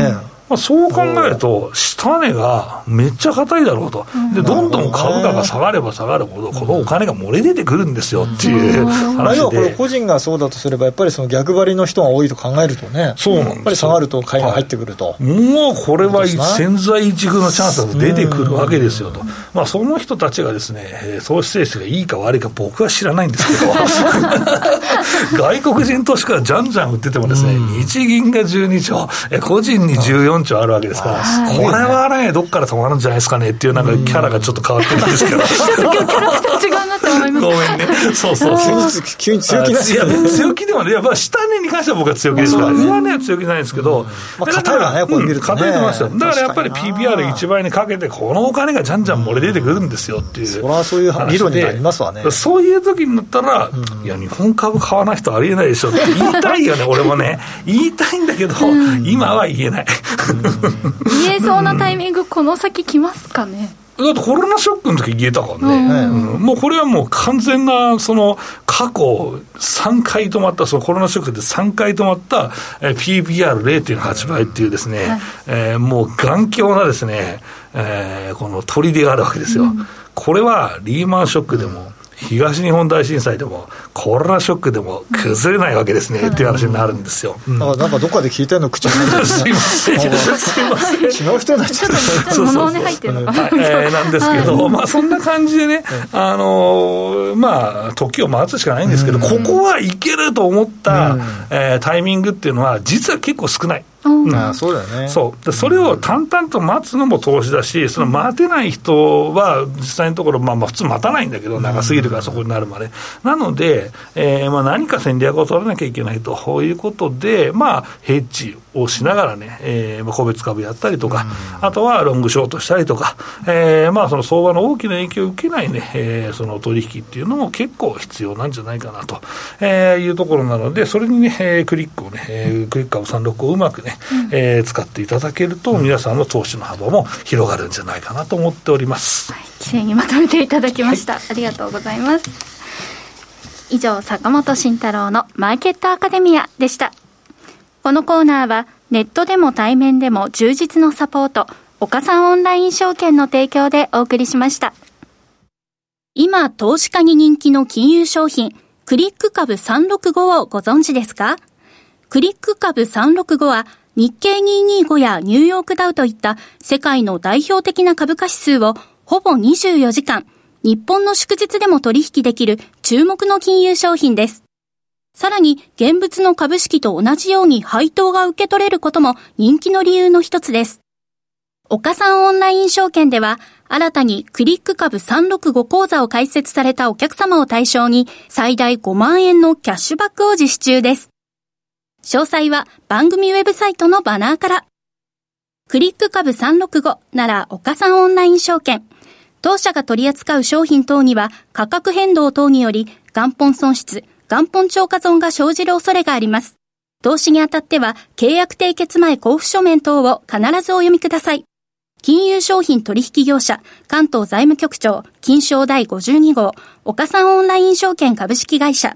まあ、そう考えると下値がめっちゃ硬いだろうと、でどんどん株価が下がれば下がるほどこのお金が漏れ出てくるんですよっていう話で、 要はこれ個人がそうだとすればやっぱりその逆張りの人が多いと考えるとね、 そうなんですよ。 やっぱり下がると買いが入ってくると、 はい、もうこれは千載一遇のチャンスが出てくるわけですよと、まあ、その人たちがですね投資成績がいいか悪いか僕は知らないんですけど外国人投資家がじゃんじゃん売っててもですね、日銀がじゅうにちょう個人にじゅうよんちょうあるわけですから、これはねどっから止まるんじゃないですかねっていうなんかキャラがちょっと変わってるんですけどちょっと今日キャラクター違うなって思いますごめんね、そうそうそう急に強気ですよね。 強気でもね、やっぱ下値に関しては僕は強気ですから、上値は強気ないんですけど、 まあ硬いわね、これ見るとね、 硬いと思いますよ。だからやっぱり ピービーアールいち 倍にかけてこのお金がじゃんじゃん漏れ出てくるんですよっていう、 それはそういう理論になりますわね。 そういう時になったら、いや日本株買わない人ありえないでしょって言いたいよね俺もね言いたいんだけど、今は言えない言えそうなタイミングこの先来ますかね。 だってコロナショックの時言えたからね、うんうん、もうこれはもう完全なその過去さんかい止まったそのコロナショックでさんかい止まった ピービーアールれいてんはち 倍っていうですね、はい、えー、もう頑強なですね、えー、この砦があるわけですよ、うん、これはリーマンショックでも東日本大震災でもコロナショックでも崩れないわけですね、うん、っていう話になるんですよ、うん、 なんかなんかどっかで聞いたような口なんですねすいませんすいません違う人になっちゃったそうそうそう、入ってるのか、 はい、えー、なんですけど、はい、まあそんな感じでね、あのー、まあ時を待つしかないんですけど、うん、ここはいけると思った、うん、えー、タイミングっていうのは実は結構少ない。 うん、あそうだよね。 そうでそれを淡々と待つのも投資だし、その待てない人は実際のところ、まあ、まあ普通待たないんだけど長すぎるからそこになるまで、なので、えーまあ、何か戦略を取らなきゃいけないということで、まあ、ヘッジをしながらね、えーまあ、個別株やったりとか、あとはロングショートしたりとか、えーまあ、その相場の大きな影響を受けない、ね、えー、その取引っていうのも結構必要なんじゃないかなと、えー、いうところなので、それにね、えー、クリックをね、えー、クリック株さんろくをうまくね、うん、えー、使っていただけると皆さんの投資の幅も広がるんじゃないかなと思っております、 はい、きれいにまとめていただきました、はい、ありがとうございます。以上、坂本慎太郎のマーケットアカデミアでした。このコーナーはネットでも対面でも充実のサポート、岡三オンライン証券の提供でお送りしました。今投資家に人気の金融商品クリック株さんろくごをご存知ですか？クリック株さんろくごは日経にひゃくにじゅうごやニューヨークダウといった世界の代表的な株価指数をほぼにじゅうよじかん、日本の祝日でも取引できる注目の金融商品です。さらに現物の株式と同じように配当が受け取れることも人気の理由の一つです。岡三オンライン証券では新たにクリック株さんろくご口座を開設されたお客様を対象に最大ごまんえんのキャッシュバックを実施中です。詳細は番組ウェブサイトのバナーから。クリック株さんろくごなら岡三オンライン証券。当社が取り扱う商品等には価格変動等により元本損失、元本超過損が生じる恐れがあります。投資にあたっては契約締結前交付書面等を必ずお読みください。金融商品取引業者関東財務局長金商第ごじゅうに号岡三オンライン証券株式会社。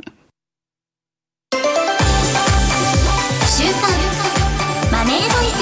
週刊マネーボイス。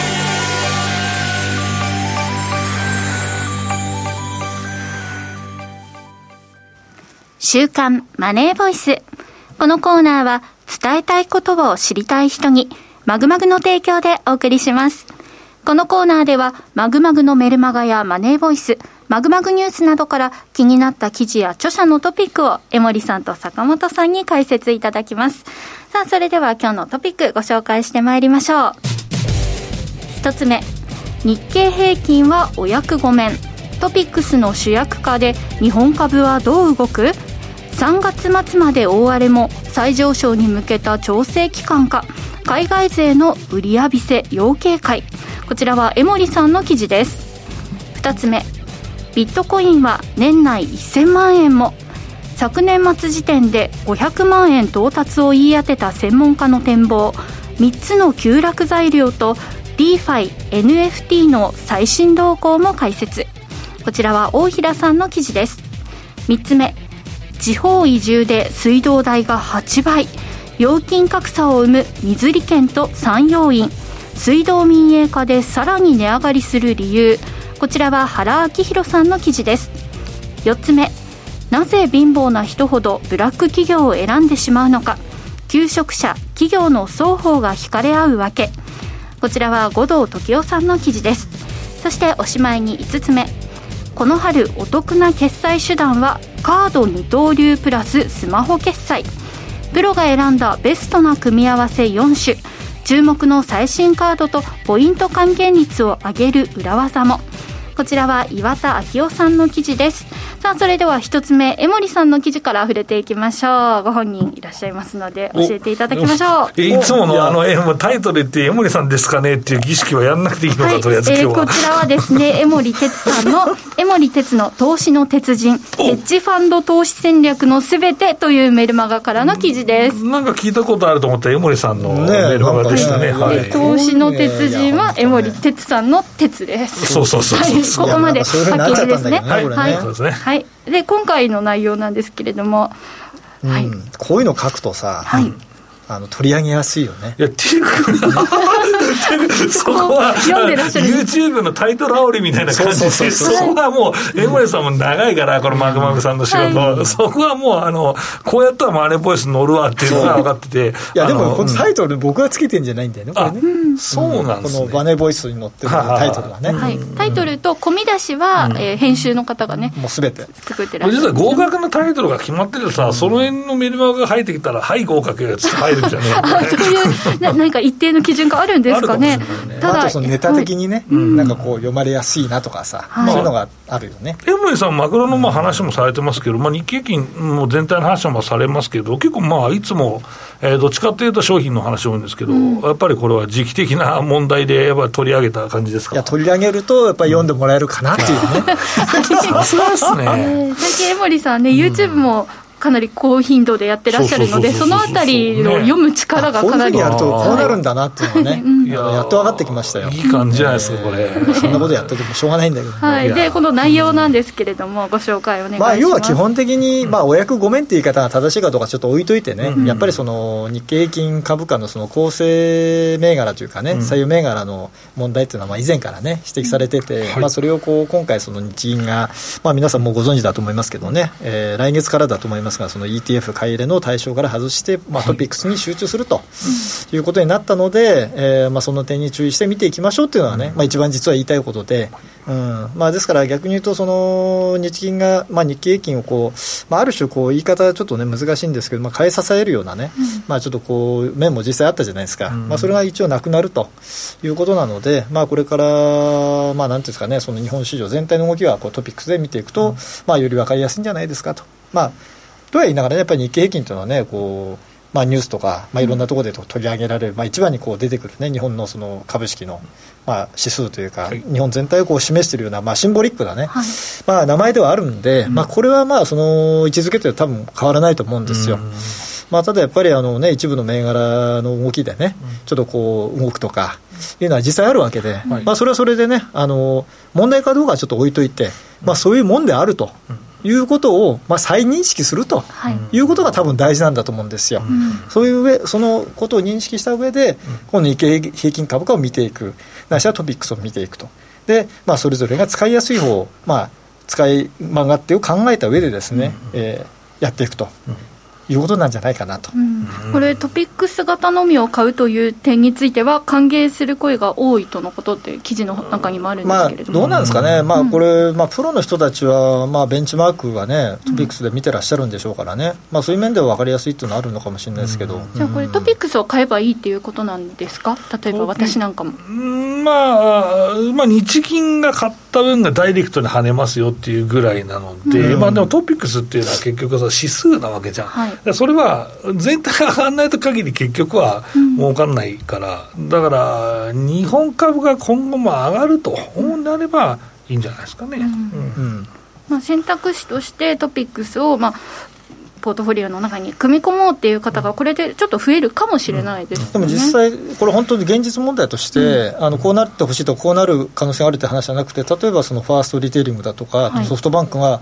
週刊マネーボイス。このコーナーは伝えたいことを知りたい人にマグマグの提供でお送りします。このコーナーではマグマグのメルマガやマネーボイス、マグマグニュースなどから気になった記事や著者のトピックを江森さんと坂本さんに解説いただきます。さあ、それでは今日のトピックご紹介してまいりましょう。一つ目、日経平均はお役御免、トピックスの主役化で日本株はどう動く？さんがつ末まで大荒れも再上昇に向けた調整期間か、海外勢の売り浴びせ要警戒。こちらは江森さんの記事です。二つ目、ビットコインは年内せんまんえんも、昨年末時点でごひゃくまんえん到達を言い当てた専門家の展望、みっつの急落材料と ディーエファイ、エヌエフティー の最新動向も解説。こちらは大平さんの記事です。みっつめ、地方移住で水道代がはちばい、料金格差を生む水利権と産業院、 水道民営化でさらに値上がりする理由、こちらは原明弘さんの記事です。よっつめ、なぜ貧乏な人ほどブラック企業を選んでしまうのか、求職者企業の双方が惹かれ合うわけ、こちらは後藤時夫さんの記事です。そしておしまいにいつつめ、この春お得な決済手段はカード二刀流プラススマホ決済、プロが選んだベストな組み合わせよん種、注目の最新カードとポイント還元率を上げる裏技も、こちらは岩田明夫さんの記事です。さあ、それでは一つ目、江森さんの記事から触れていきましょう。ご本人いらっしゃいますので教えていただきましょう。 いつものあのタイトルって江森さんですかねっていう儀式はやんなくていいのか、はい、とりあえず今日は、 えー、こちらはですね江森哲さんの江森哲の投資の鉄人、ヘッジファンド投資戦略のすべてというメルマガからの記事です。 なんか聞いたことあると思った江森さんのメルマガでしたね。 ね、はい、投資の鉄人は江森哲さんの鉄です。 そうそうそうそう、 はい、ここまでパッケージですね。 はい、 はい、そうですね。はい。で今回の内容なんですけれども、 うん、はい、こういうの書くとさ、はい、あの取り上げやすいよね。 いやっていうかそこは読んでらっしゃる YouTube のタイトル煽りみたいな感じで、そこはもう江森さんも長いからこのマグマグさんの仕事、はい、そこはもうあのこうやったらマネーボイス乗るわっていうのが分かってて、 いやでもこのタイトル僕がつけてんじゃないんだよね、これね。 あ、そうなんですね。 このマネーボイスに載ってるタイトルはね、 はい、タイトルと込み出しは、うん、えー、編集の方がねもうすべて作ってらっしゃる。 実は合格のタイトルが決まっててさ、うん、その辺のメルマガが入ってきたらはい合格やつ入るじゃねえそういうな何か一定の基準があるんですかね。 ただあとそのネタ的にね、はい、なんかこう読まれやすいなとかさ、はい、そういうのがあるよね。 江森さんマクロのまあ話もされてますけど、まあ、日経平均も全体の話もされますけど、結構まあいつも、えー、どっちかというと商品の話多いんですけど、うん、やっぱりこれは時期的な問題でやっぱり取り上げた感じですか。 いや取り上げるとやっぱり読んでもらえるかなっていうね、 さすがですね。 最近江森さんね YouTube も、うん、かなり高頻度でやってらっしゃるので、そのあたりを読む力がかなり、 ね、こういうふうにやるとこうなるんだなっていうのはね、うん、やっと分かってきましたよ。 いい感じじゃないですか、これ。 そんなことやっててもしょうがないんだけど、ね、 はい、でこの内容なんですけれども、ご紹介お願いします。まあ、 要は基本的に、まあ、お役御免って言い方が正しいかどうかちょっと置いといてね、うん、やっぱりその日経平均株価のその構成銘柄というかね、うん、採用銘柄の問題っていうのはまあ以前からね指摘されてて、うん、まあ、それをこう今回その日銀が、まあ、皆さんもうご存知だと思いますけどね、えー、来月からだと思いますが、その イーティーエフ買い入れの対象から外して、まあ、トピックスに集中すると、はい、いうことになったので、えーまあ、その点に注意して見ていきましょうというのはね、まあ、一番実は言いたいことで、うんまあ、ですから逆に言うとその日銀が、まあ、日経平均をこう、まあ、ある種こう言い方はちょっと、ね、難しいんですけど、まあ、買い支えるようなね、うんまあ、ちょっとこう面も実際あったじゃないですか、うんまあ、それが一応なくなるということなので、まあ、これから、まあ、なんていうんですかね、その日本市場全体の動きはこうトピックスで見ていくと、うんまあ、より分かりやすいんじゃないですかと。まあとは言いながら、ね、やっぱり日経平均というのはね、こう、まあ、ニュースとか、まあ、いろんなところで取り上げられる、まあ、一番にこう出てくる、ね、日本のその株式の、まあ、指数というか、はい、日本全体をこう示しているような、まあ、シンボリックな、ねはいまあ、名前ではあるんで、うんまあ、これはまあその位置づけというのは多分変わらないと思うんですよ。まあ、ただやっぱりあの、ね、一部の銘柄の動きでね、うん、ちょっとこう動くとかいうのは実際あるわけで、はいまあ、それはそれでね、あの問題かどうかはちょっと置いといて、まあ、そういうもんであると。うんいうことを、まあ、再認識するということが多分大事なんだと思うんですよ、うん、そういう上そのことを認識した上で、うん、この日経平均株価を見ていく、ないしはトピックスを見ていくとで、まあ、それぞれが使いやすい方を、まあ、使い曲がってを考えた上でですね、うんえー、やっていくと、うんいうことなんじゃないかなと、うん、 これトピックス型のみを買うという点については歓迎する声が多いとのことって記事の中にもあるんですけれども、 まあ、どうなんですかね、まあ、これ、まあ、プロの人たちは、まあ、ベンチマークはねトピックスで見てらっしゃるんでしょうからね、まあ、そういう面では分かりやすいっていうのはあるのかもしれないですけど、うん、 じゃあこれトピックスを買えばいいっていうことなんですか。例えば私なんかも、 まあ、まあ日銀が買った分がダイレクトに跳ねますよっていうぐらいなので、うんまあ、でもトピックスっていうのは結局さ指数なわけじゃん、はい、それは全体が上がらないと限り結局は儲かんないから、うん、だから日本株が今後も上がると思うんであればいいんじゃないですかね、うんうんまあ、選択肢としてトピックスを、まあ、ポートフォリオの中に組み込もうっていう方がこれでちょっと増えるかもしれないです、ねうん、でも実際これ本当に現実問題として、うん、あのこうなってほしいとこうなる可能性があるって話じゃなくて、例えばそのファーストリテイリングだとか、はい、ソフトバンクが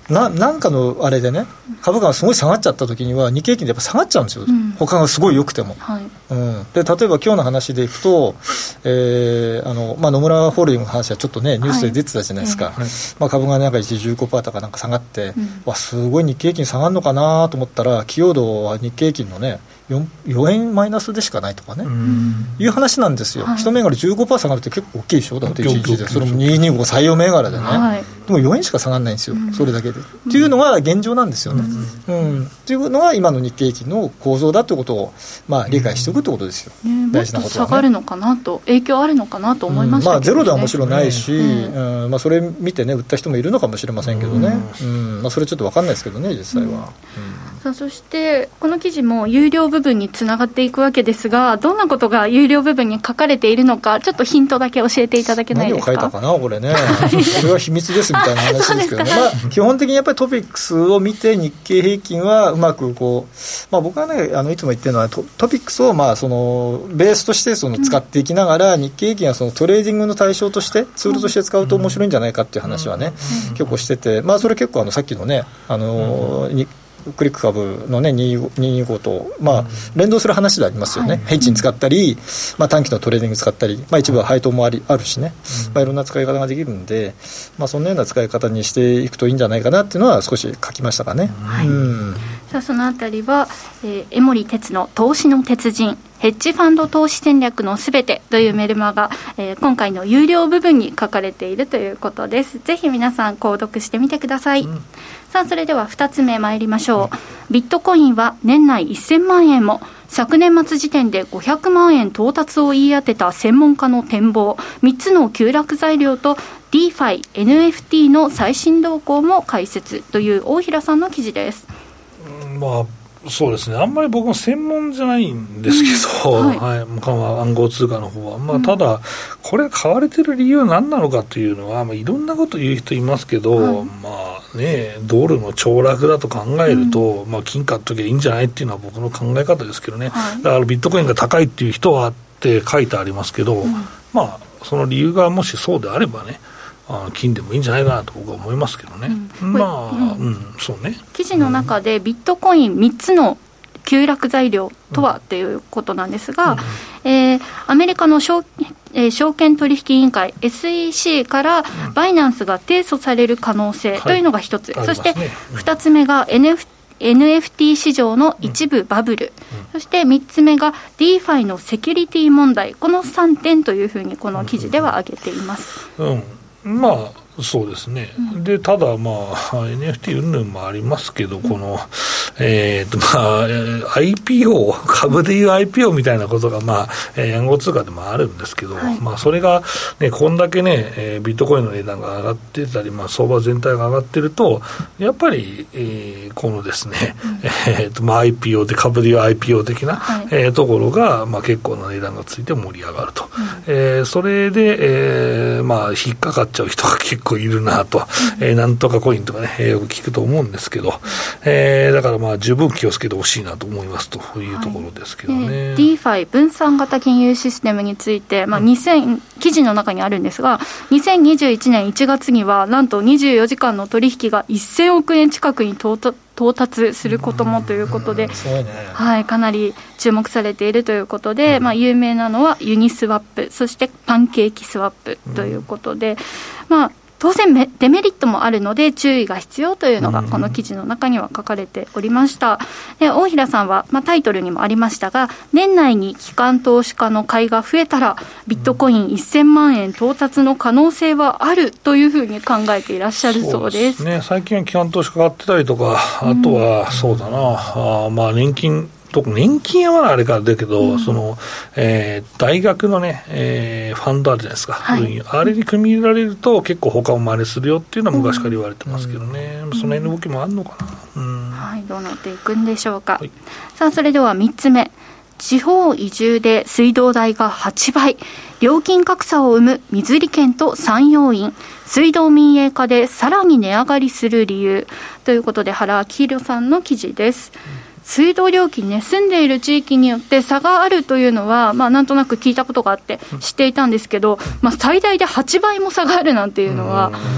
な, なんかのあれでね株価がすごい下がっちゃった時には日経平均でやっぱ下がっちゃうんですよ、うん、他がすごい良くても、はいうん、で例えば今日の話でいくと、えーあのまあ、野村ホールディングの話はちょっとねニュースで出てたじゃないですか、はいまあ、株がなんか一時 じゅうごパーセント とかなんか下がって、うん、わすごい日経平均下がるのかなと思ったら寄与度は日経平均のね 4, よえんマイナスでしかないとかねいう話なんですよ、はい、一銘柄 じゅうごパーセント 下がるって結構大きいでしょだっていちにちでそれもにひゃくにじゅうご採用銘柄でね、はい、でもよえんしか下がらないんですよ、うん、それだけで、うん、っていうのが現状なんですよね、うんうん、っていうのが今の日経平均の構造だということを、まあ、理解しておくということですよ、うん、大事なことは、ね、もっと下がるのかなと影響あるのかなと思いましたけど、ねうんまあ、ゼロではもちろんないし、うんうんまあ、それ見てね売った人もいるのかもしれませんけどね、うんうんまあ、それちょっと分かんないですけどね実際は、うんうん、 さあそしてこの記事も有料部分につながっていくわけですがどんなことが有料部分に書かれているのかちょっとヒントだけ教えていただけないですか。 何を書いたかなこれねこれは秘密ですみたいな話ですけどねまあ、基本的にやっぱりトピックスを見て日経平均はうまくこう、まあ、僕はねあのいつも言ってるのは ト, トピックスをまあそのベースとしてその使っていきながら、うん、日経平均はそのトレーディングの対象としてツールとして使うと面白いんじゃないかっていう話はね、うん、結構してて、まあ、それ結構あのさっきのねあの、うんクリック株の、ね、にひゃくにじゅうごと、まあ、連動する話でありますよね、はい、ヘッジに使ったり、まあ、短期のトレーディング使ったり、まあ、一部は配当もありあるしね、うんまあ、いろんな使い方ができるんで、まあ、そんなような使い方にしていくといいんじゃないかなっていうのは少し書きましたかね、はいうんさあそのあたりは、えー、江森哲の投資の鉄人ヘッジファンド投資戦略のすべてというメルマガ、えー、今回の有料部分に書かれているということです。ぜひ皆さん購読してみてください、うん、さあそれではふたつめ参りましょう。ビットコインは年内せんまんえんも昨年末時点でごひゃくまんえん到達を言い当てた専門家の展望みっつの急落材料と ディーファイ、エヌエフティー の最新動向も解説という大平さんの記事です。 まあそうですね、あんまり僕も専門じゃないんですけど、うんはいはい、暗号通貨の方は、まあ、ただこれ買われてる理由は何なのかというのは、まあ、いろんなこと言う人いますけど、はいまあね、ドルの凋落だと考えると、うんまあ、金買っときゃいいんじゃないっていうのは僕の考え方ですけどね、はい、だからビットコインが高いっていう人はって書いてありますけど、うん、まあその理由がもしそうであればねあ金でもいいんじゃないかなと僕は思いますけどね、うん、まあ、うんうん、そうね。 記事の中でビットコインみっつの急落材料とはということなんですが、うんえー、アメリカの証、えー、証券取引委員会 エスイーシー からバイナンスが提訴される可能性というのが一つ、はい、そしてふたつめが エヌエフティーエヌエフティー 市場の一部バブル、うんうん、そしてみっつめが ディーファイ のセキュリティ問題、このさんてんというふうにこの記事では挙げています、 うんうんまあそうですね、うん、でただ、まあ、エヌエフティー 云々もありますけど、この、えーとまあ、アイピーオー 株でいう アイピーオー みたいなことが、まあえー、暗号通貨でもあるんですけど、はいまあ、それが、ね、こんだけ、ねえー、ビットコインの値段が上がってたり、まあ、相場全体が上がってるとやっぱり、えー、このですね、うんえーとまあ、アイピーオー で株でいう アイピーオー 的な、はいえー、ところが、まあ、結構な値段がついて盛り上がると、うんえー、それで、えーまあ、引っかかっちゃう人が結構いるなと、うんえー、なんとかコインとかね、えー、よく聞くと思うんですけど、えー、だからまあ十分気をつけてほしいなと思いますというところですけどね、はいえー、 ディーファイ 分散型金融システムについて、まあ、にせん記事の中にあるんですがにせんにじゅういちねんいちがつにはなんとにじゅうよじかんの取引がせんおくえん近くに到達到達することもということで、はい、かなり注目されているということで、まあ、有名なのはユニスワップ、そしてパンケーキスワップということで、まあ当然デメリットもあるので注意が必要というのがこの記事の中には書かれておりました。で大平さんは、まあ、タイトルにもありましたが年内に機関投資家の買いが増えたらビットコインせんまんえん到達の可能性はあるというふうに考えていらっしゃるそうです。 そうですね、最近は機関投資家買ってたりとかあとはそうだな、あまあ年金特に年金はまだあれからだけど、うん、そのえー、大学のね、えー、ファンドあるじゃないですか、はい、あれに組み入れられると結構他を真似するよっていうのは昔から言われてますけどね、うん、その辺の動きもあるのかな、うんはい、どうなっていくんでしょうか、はい、さあそれではみっつめ、地方移住で水道代がはちばい、料金格差を生む水利権と産業院、水道民営化でさらに値上がりする理由ということで原明宏さんの記事です、うん水道料金ね、住んでいる地域によって差があるというのは、まあ、なんとなく聞いたことがあって知っていたんですけど、まあ、最大ではちばいも差があるなんていうのは、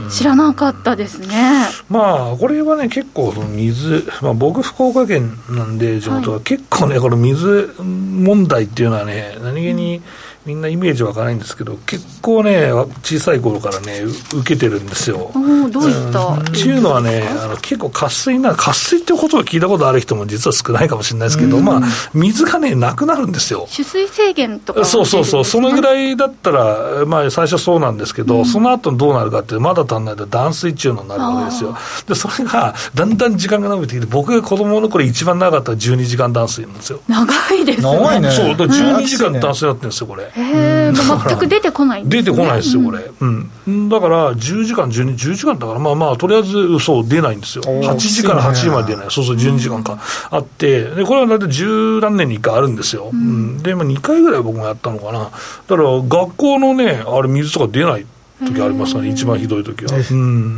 知らなかったですね。 まあこれはね結構その水、まあ、僕福岡県なんで地元は、はい、結構ねこの水問題っていうのはね何気にみんなイメージ湧かないんですけど結構ね小さい頃からね受けてるんですよ。 どういった、うん、 っていうのはねあの結構渇水な渇水ってことを聞いたことある人も実は少ないかもしれないですけど、まあ水がねなくなるんですよ。 取水制限とか、ね、 そうそうそうそのぐらいだったら、まあ、最初そうなんですけど、うん、その後どうなるかってまだ足んないと断水中のになるわけですよ。でそれがだんだん時間が伸びてきて僕が子供の頃一番長かったらじゅうにじかん断水なんですよ。 長いですね。 長いね。そうだからじゅうにじかん断水になってるんですよこれ。 へー全く出てこないんですね。 出てこないですよこれ、うんうん、だからじゅうじかんじゅうにじゅうじかんだからまあまあとりあえずそう出ないんですよ。はちじからはちじまで出ない。そうそうじゅうにじかんかあってでこれはだいたい十何年にいっかいあるんですよ、うん、で、まあ、にかいぐらい僕もやったのかな。だから学校のねあれ水とか出ない時ありますからね一番ひどい時は、うん、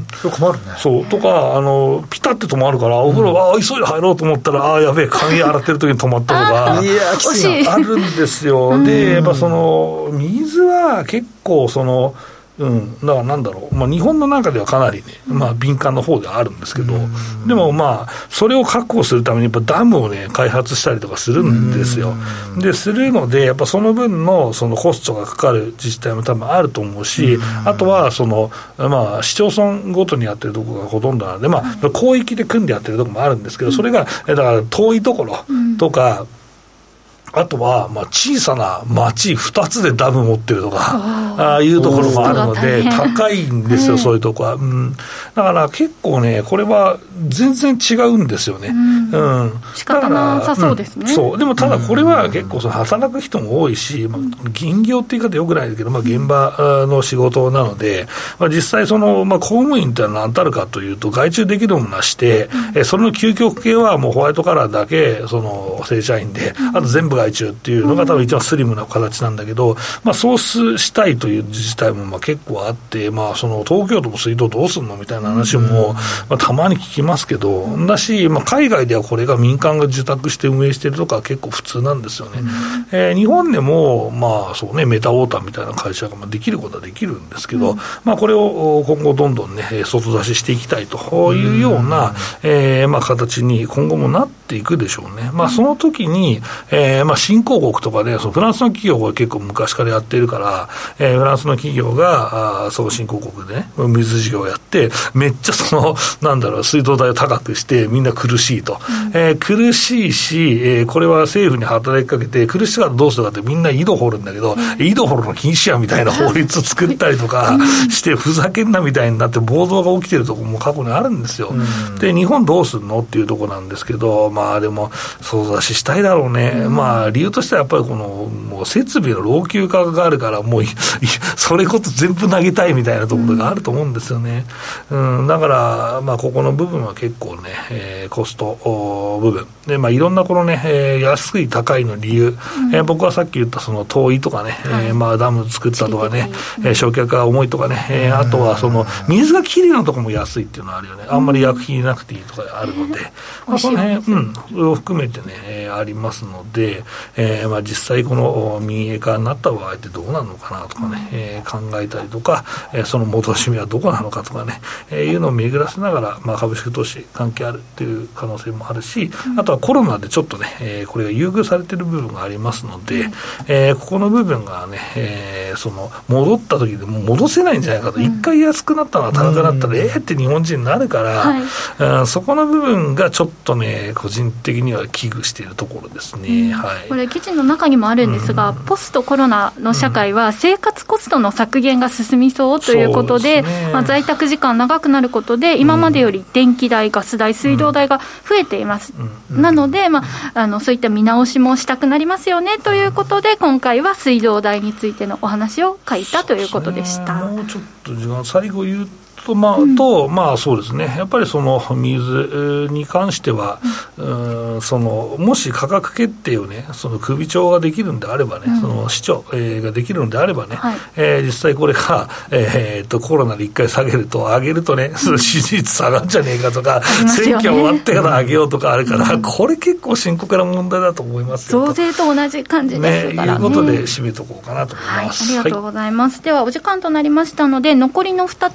困るね。 そうとかあのピタって止まるからお風呂、うん、あ急いで入ろうと思ったらあやべえ髪洗ってる時に止まったとかいやきついあるんですよ。でやっぱその水は結構そのうん、だからなんだろう、まあ、日本の中ではかなりね、まあ、敏感な方ではあるんですけど、でもまあそれを確保するためにやっぱダムをね開発したりとかするんですよ。でするのでやっぱその分のそのコストがかかる自治体も多分あると思うし、あとはその、まあ、市町村ごとにやってるところがほとんどなので、まあ、広域で組んでやってるところもあるんですけど、それがだから遠いところとか、あとは、まあ、小さな町ふたつでダム持ってるとかああいうところもあるので高いんですよそういうとこは、うん、だから結構ねこれは全然違うんですよね、うんうん、 仕方なさそうですね、 うん、そうでもただこれは結構その働く人も多いし、まあ、銀業って言い方よくないですけど、まあ、現場の仕事なので、まあ、実際その、まあ、公務員ってのは何たるかというと外注できるものなして、うん、えそれの究極系はもうホワイトカラーだけその正社員で、あと全部外中っていうのが多分一番スリムな形なんだけど、まあ、そうしたいという自治体もまあ結構あって、まあ、その東京都も水道どうすんのみたいな話も、まあ、たまに聞きますけどだし、まあ、海外ではこれが民間が受託して運営しているとか結構普通なんですよね、えー、日本でも、まあそうね、メタウォーターみたいな会社ができることはできるんですけど、うんまあ、これを今後どんどんね外出ししていきたいというような、えーまあ、形に今後もなっていくでしょうね。まあ、その時に、えーまあ、新興国とかでそのフランスの企業が結構昔からやってるから、えー、フランスの企業があそう新興国でね水事業をやってめっちゃそのなんだろう水道代を高くしてみんな苦しいと、うんえー、苦しいし、えー、これは政府に働きかけて苦しさがどうするかってみんな井戸掘るんだけど、うん、井戸掘るの禁止やみたいな法律を作ったりとかしてふざけんなみたいになって暴動が起きてるところも過去にあるんですよ、うん、で日本どうするのっていうところなんですけど、まあでも外出ししたいだろうね、うん、まあ理由としてはやっぱりこのもう設備の老朽化があるからもうそれこそ全部投げたいみたいなところがあると思うんですよね、うん、だからまあここの部分は結構ね、えー、コスト部分で、まあ、いろんなこのね、えー、安い高いの理由、うんえー、僕はさっき言ったその遠いとかね、はいえーまあ、ダム作ったとかね、えー、焼却が重いとかね、えー、あとはその水がきれいなところも安いっていうのはあるよね。あんまり薬品なくていいとかあるので、うんまあ、その辺、うん、それを含めてね、えー、ありますので、えーまあ、実際この民営化になった場合ってどうなるのかなとかね、えー、考えたりとか、えー、その戻し目はどこなのかとかね、えー、いうのを巡らせながら、まあ、株式投資関係あるっていう可能性もあるし、あとはコロナでちょっとね、えー、これが優遇されている部分がありますので、えー、ここの部分がね、えー、その戻った時でもう戻せないんじゃないかと、一、うん、回安くなったのが高くなったら、うん、えーって日本人になるから、はいうん、そこの部分がちょっとね個人的には危惧しているところですね、うんはい、 これ記事の中にもあるんですが、うん、ポストコロナの社会は生活コストの削減が進みそうということで、うんねまあ、在宅時間長くなることで今までより電気代、ガス代、水道代が増えています、うん、なので、まあ、あのそういった見直しもしたくなりますよねということで今回は水道代についてのお話を書いたということでした。 もうちょっと時間最後言うとまあ、うん、とまあそうですねやっぱりその水に関しては、うん、うんそのもし価格決定をねその首長ができるんであればね、うん、その市長、えー、ができるのであればね、はいえー、実際これが、えー、とコロナで一回下げると上げるとねその支持率下がるんじゃねえかとか、うん、選挙終わってから上げようとかあるから、うん、これ結構深刻な問題だと思いますよ。 増税と同じ感じですからね。 ねいうことで締めとこうかなと思います。 はい、ありがとうございます、はい、ではお時間となりましたので残りのふたつの記事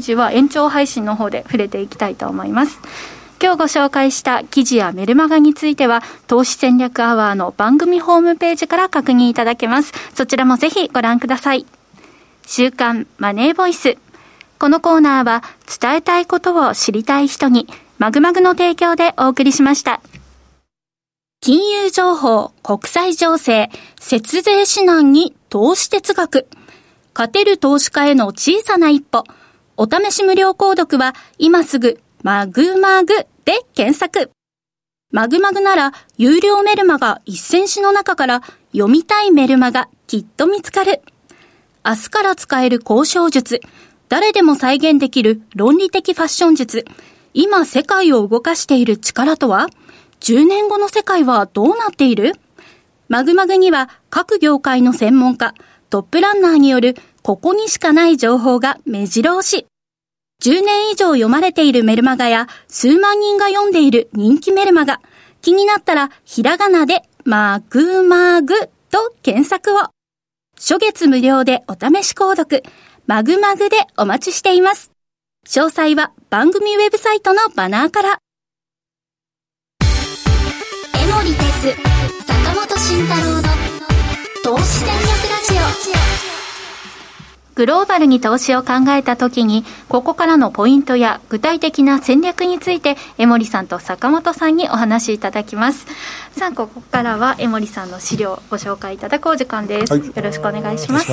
話は延長配信の方で触れていきたいと思います。今日ご紹介した記事やメルマガについては投資戦略アワーの番組ホームページから確認いただけます。そちらもぜひご覧ください。週刊マネーボイス、このコーナーは伝えたいことを知りたい人にマグマグの提供でお送りしました。金融情報、国際情勢、節税指南に投資哲学、勝てる投資家への小さな一歩。お試し無料購読は今すぐマグマグで検索。マグマグなら有料メルマガせんしの中から読みたいメルマガきっと見つかる。明日から使える交渉術、誰でも再現できる論理的ファッション術、今世界を動かしている力とは、じゅうねんごの世界はどうなっている？マグマグには各業界の専門家、トップランナーによるここにしかない情報が目白押し。じゅうねん以上読まれているメルマガや数万人が読んでいる人気メルマガ。気になったらひらがなでマグマグと検索を。初月無料でお試し購読。マグマグでお待ちしています。詳細は番組ウェブサイトのバナーから。 江守哲、坂本慎太郎の投資戦略ラジオ。 グローバルに投資を考えたときに、ここからのポイントや具体的な戦略について江守さんと坂本さんにお話しいただきます。さあ、ここからは江守さんの資料をご紹介いただくお時間です、はい、よろしくお願いします。 お願いします。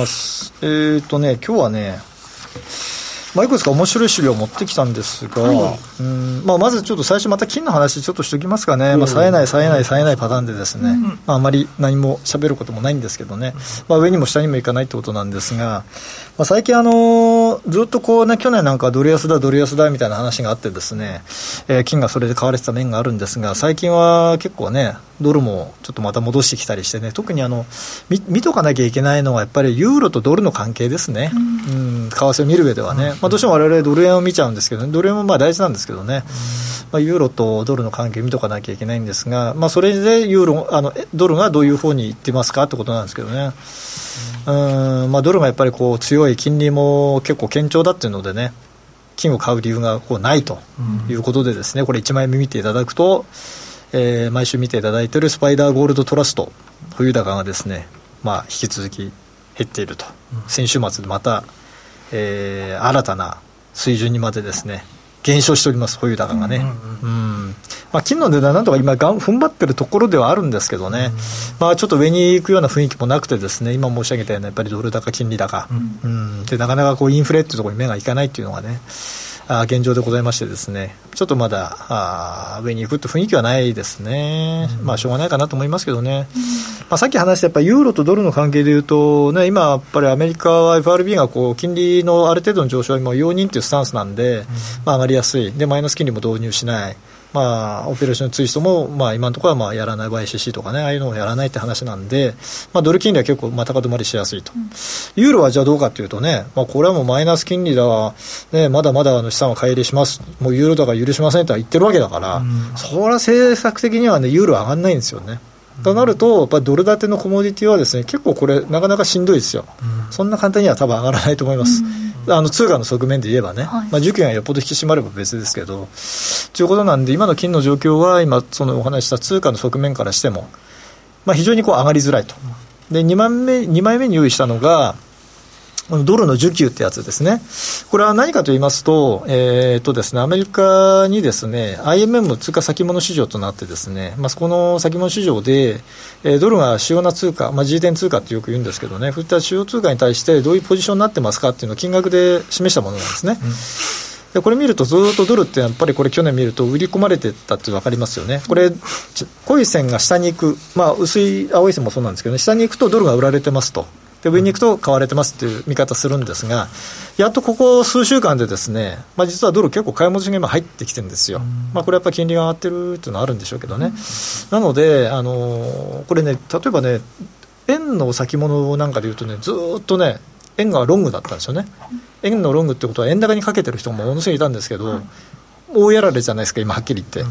えーとね今日はね、まあ、いくつか面白い資料を持ってきたんですが、はい、うんまあ、まずちょっと最初また金の話ちょっとしておきますかね、まあ、冴えない冴えない冴えないパターンでですね、うんまあ、あまり何も喋ることもないんですけどね、まあ、上にも下にもいかないってことなんですが、まあ、最近あのずっとこうね、去年なんかドル安だドル安だみたいな話があってですね、えー、金がそれで買われてた面があるんですが、最近は結構ねドルもちょっとまた戻してきたりしてね、特にあの 見, 見とかなきゃいけないのはやっぱりユーロとドルの関係ですね、うん、うん、為替を見る上ではね、まあ、どうしても我々ドル円を見ちゃうんですけど、ね、ドル円もまあ大事なんですけどね、まあ、ユーロとドルの関係を見とかなきゃいけないんですが、まあ、それでユーロあのドルがどういう方に行ってますかってことなんですけどね、うん、まあ、ドルがやっぱりこう強い、金利も結構堅調だっていうのでね、金を買う理由がこうないということでですね、これいちまいめ見ていただくと、えー、毎週見ていただいているスパイダーゴールドトラスト冬高がですね、まあ、引き続き減っていると、先週末でまた、えー、新たな水準にまでですね減少しております、冬高がね、うんうんうん、まあ、金の値段なんとか今がん踏ん張ってるところではあるんですけどね、うんまあ、ちょっと上に行くような雰囲気もなくてですね、今申し上げたようなやっぱりドル高金利高、うんうん、でなかなかこうインフレっていうところに目がいかないっていうのがね、あ現状でございましてですね、ちょっとまだあ上に行くって雰囲気はないですね、うん、まあしょうがないかなと思いますけどね、うんまあ、さっき話したやっぱりユーロとドルの関係でいうと、ね、今やっぱりアメリカは エフアールビー がこう金利のある程度の上昇は今容認というスタンスなんで、うんまあ、上がりやすいで、マイナス金利も導入しない、まあ、オペレーションツイストも、まあ、今のところはまあやらない ワイシーシー とかね、ああいうのをやらないって話なんで、まあ、ドル金利は結構まあ高止まりしやすいと、うん、ユーロはじゃあどうかというとね、まあ、これはもうマイナス金利だ、ね、まだまだあの資産は買い入れします、もうユーロだから許しませんとは言ってるわけだから、うん、それは政策的にはねユーロは上がらないんですよね。となるとやっぱりドル建てのコモディティはですね結構これなかなかしんどいですよ、うん、そんな簡単には多分上がらないと思います、うん、あの通貨の側面で言えばね、はいまあ、需給がよっぽど引き締まれば別ですけどということなんで、今の金の状況は今そのお話した通貨の側面からしても、まあ、非常にこう上がりづらいと。で 2, 枚目にまいめに用意したのがドルの需給ってやつですね。これは何かと言いますと、えーとですね、アメリカにですね アイエムエム 通貨先物市場となってですね、まあ、そこの先物市場で、えー、ドルが主要な通貨、まあ、G 点通貨ってよく言うんですけどね、そういった主要通貨に対してどういうポジションになってますかっていうのを金額で示したものなんですね、うん、でこれ見るとずっとドルってやっぱりこれ去年見ると売り込まれてたって分かりますよね。これ濃い線が下に行く、まあ、薄い青い線もそうなんですけど、ね、下に行くとドルが売られてますと、で上に行くと買われてますっていう見方するんですが、やっとここ数週間でですね、まあ、実はドル結構買い戻しが今入ってきてるんですよ、まあ、これやっぱり金利が上がってるっていうのはあるんでしょうけどね。なので、あのー、これね、例えばね円の先物なんかでいうとね、ずっとね円がロングだったんですよね。円のロングってことは円高にかけてる人もものすごいいたんですけど、大やられじゃないですか今はっきり言って。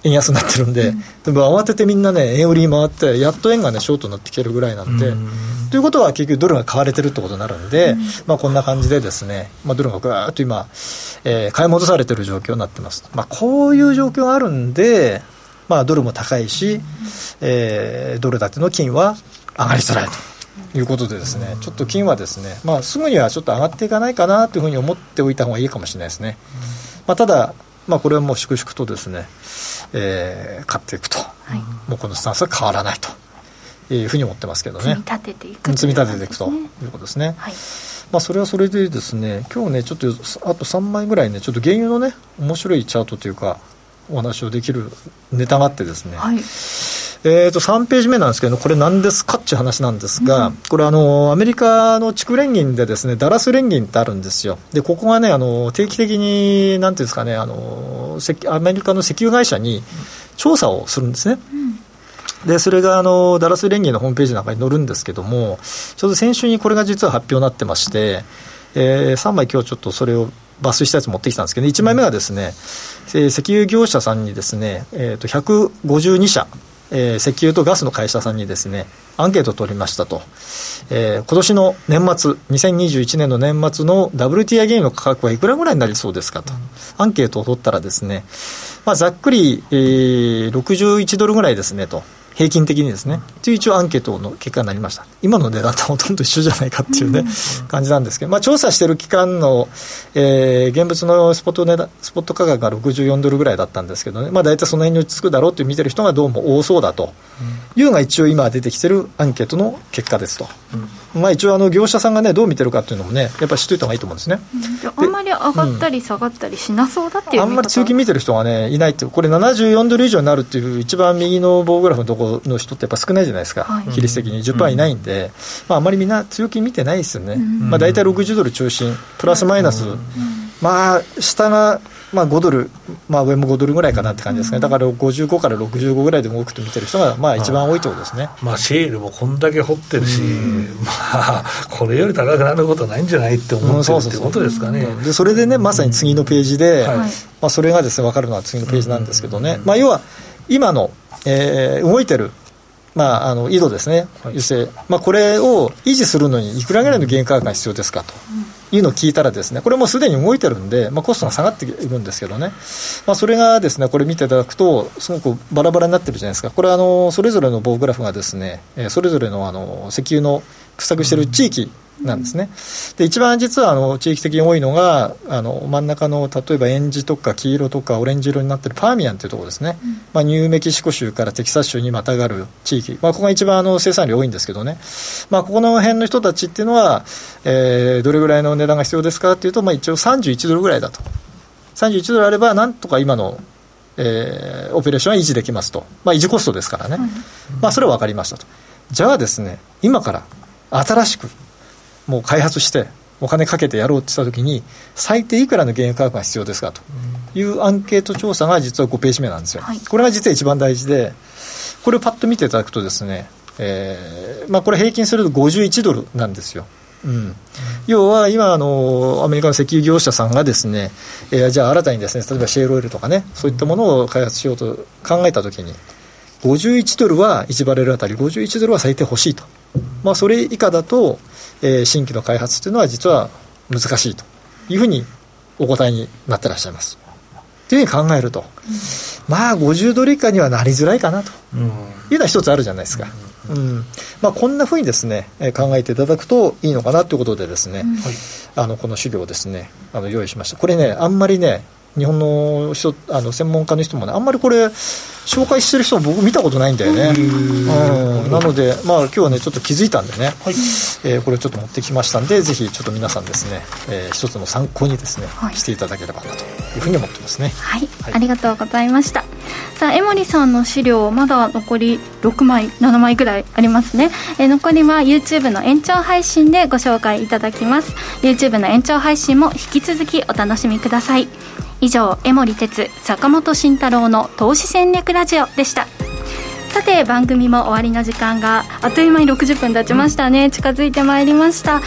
円安になってるんで、うん、でも慌ててみんなね円売りに回ってやっと円がねショートになってきてるぐらいなんで、うん、ということは結局ドルが買われてるってことになるんで、うん、まあ、こんな感じでですね、まあ、ドルがぐーっと今、えー、買い戻されてる状況になってます。まあ、こういう状況があるんで、まあ、ドルも高いし、えー、ドル建ての金は上がりづらいということでですね、ちょっと金はですね、まあ、すぐにはちょっと上がっていかないかなというふうに思っておいた方がいいかもしれないですね。まあ、ただ、まあ、これはもう粛々とですね、えー、買っていくと、はい、もうこのスタンスは変わらないというふうに思ってますけどね。 積み立てていく、 積み立てていくということですね。はい、まあ、それはそれでですね、今日ねちょっとあとさんまいぐらいねちょっと原油のね面白いチャートというかお話をできるネタがあってですね、はい、えー、とさんページ目なんですけど、これ何ですかっていう話なんですが、うん、これあのアメリカの地区連銀でですねダラス連銀ってあるんですよ。でここがねあの定期的になんていうんですかね、あのアメリカの石油会社に調査をするんですね。うん、でそれがあのダラス連銀のホームページの中に載るんですけども、ちょうど先週にこれが実は発表になってまして、えー、さんまい今日ちょっとそれを抜粋したやつ持ってきたんですけど、いちまいめがですね、石油業者さんにですね、えー、とひゃくごじゅうにしゃ、えー、石油とガスの会社さんにですねアンケートを取りましたと、えー、今年の年末にせんにじゅういちねんの年末の ダブリューティーアイ 原油の価格はいくらぐらいになりそうですかと、うん、アンケートを取ったらですね、まあ、ざっくり、えー、ろくじゅういちドルぐらいですねと、平均的にですねという一応アンケートの結果になりました。今の値段とほとんど一緒じゃないかっていうね、うん、感じなんですけど、まあ、調査している期間の、えー、現物のスポット値段スポット価格がろくじゅうよんドルぐらいだったんですけどね、まあ、大体その辺に落ち着くだろうと見てる人がどうも多そうだというのが一応今出てきているアンケートの結果ですと、うん、まあ、一応あの業者さんがねどう見てるかっていうのもねやっぱり知っておいた方がいいと思うんですね。 うん、あんまり上がったり下がったりしなそうだっていう、 うん、あんまり強気見てる人がねいないって、これななじゅうよんドル以上になるっていう一番右の棒グラフのところの人ってやっぱ少ないじゃないですか、はい、比率的に じゅっパーセント いないんで、うん、まあ、あまりみんな強気見てないですよね。うん、まあ、大体ろくじゅうドル中心プラスマイナス、うん、まあ下がまあごドル、まあ、上もごドルぐらいかなって感じですね。だからごじゅうごからろくじゅうごぐらいで動くと見てる人がまあ一番多いということですね。 まあ、シェールもこんだけ掘ってるし、まあ、これより高くなることはないんじゃないって思ってるってことですかね。 うん、でそれでねまさに次のページで、はい、まあ、それがですね分かるのは次のページなんですけどね、まあ、要は今の、えー、動いてるまあ、あの緯度ですね、油性、まあ、これを維持するのにいくらぐらいの原油価格が必要ですかというのを聞いたらですね、これもうすでに動いてるんで、まあ、コストが下がっているんですけどね、まあ、それがですねこれ見ていただくとすごくバラバラになってるじゃないですか。これはあのそれぞれの棒グラフがですねそれぞれのあの石油の掘削している地域なんですね。で一番実はあの地域的に多いのがあの真ん中の例えばエンジとか黄色とかオレンジ色になっているパーミアンというところですね。うん、まあ、ニューメキシコ州からテキサス州にまたがる地域、まあ、ここが一番あの生産量多いんですけどね、まあ、ここの辺の人たちっていうのは、えー、どれぐらいの値段が必要ですかというと、まあ、一応さんじゅういちドルぐらいだと。さんじゅういちドルあればなんとか今の、えー、オペレーションは維持できますと、まあ、維持コストですからね、うん、まあ、それは分かりましたと。じゃあですね今から新しくもう開発してお金かけてやろうって言ったときに最低いくらの原油価格が必要ですかというアンケート調査が実はごページ目なんですよ。はい、これが実は一番大事で、これをパッと見ていただくとですね、えーまあ、これ平均するとごじゅういちドルなんですよ。うん、要は今あのアメリカの石油業者さんがですね、えー、じゃあ新たにですね例えばシェールオイルとかねそういったものを開発しようと考えたときにごじゅういちドルはいちバレルあたりごじゅういちドルは最低欲しいと、まあ、それ以下だとえー、新規の開発というのは実は難しいというふうにお答えになってらっしゃいますというふうに考えると、うん、まあごじゅうドル以下にはなりづらいかなというのは一つあるじゃないですか。うんうんまあ、こんなふうにですね、えー、考えていただくといいのかなということでですね、うん、あのこの資料をですねあの用意しました。これねあんまりね日本の人あの専門家の人もねあんまりこれ紹介してる人も僕見たことないんだよね。うん、なので、まあ、今日はねちょっと気づいたんでね、はい、えー、これをちょっと持ってきましたんでぜひちょっと皆さんですね、えー、一つの参考にですね、はい、していただければなというふうに思ってますね。 はい、はい、ありがとうございました。さあ江森さんの資料まだ残りろくまいななまいぐらいありますね。えー、残りは YouTube の延長配信でご紹介いただきます。 YouTube の延長配信も引き続きお楽しみください。以上江森哲坂本慎太郎の投資戦略ラジオでした。さて番組も終わりの時間があっという間にろくじゅっぷん経ちましたね。近づいてまいりました。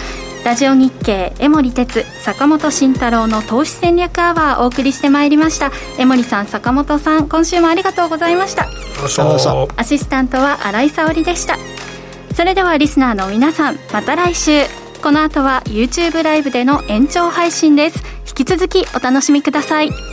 ラジオ日経江森哲坂本慎太郎の投資戦略アワーをお送りしてまいりました。江森さん、坂本さん、今週もありがとうございました。アシスタントは新井沙織でした。それではリスナーの皆さん、また来週。この後は YouTube ライブでの延長配信です。引き続きお楽しみください。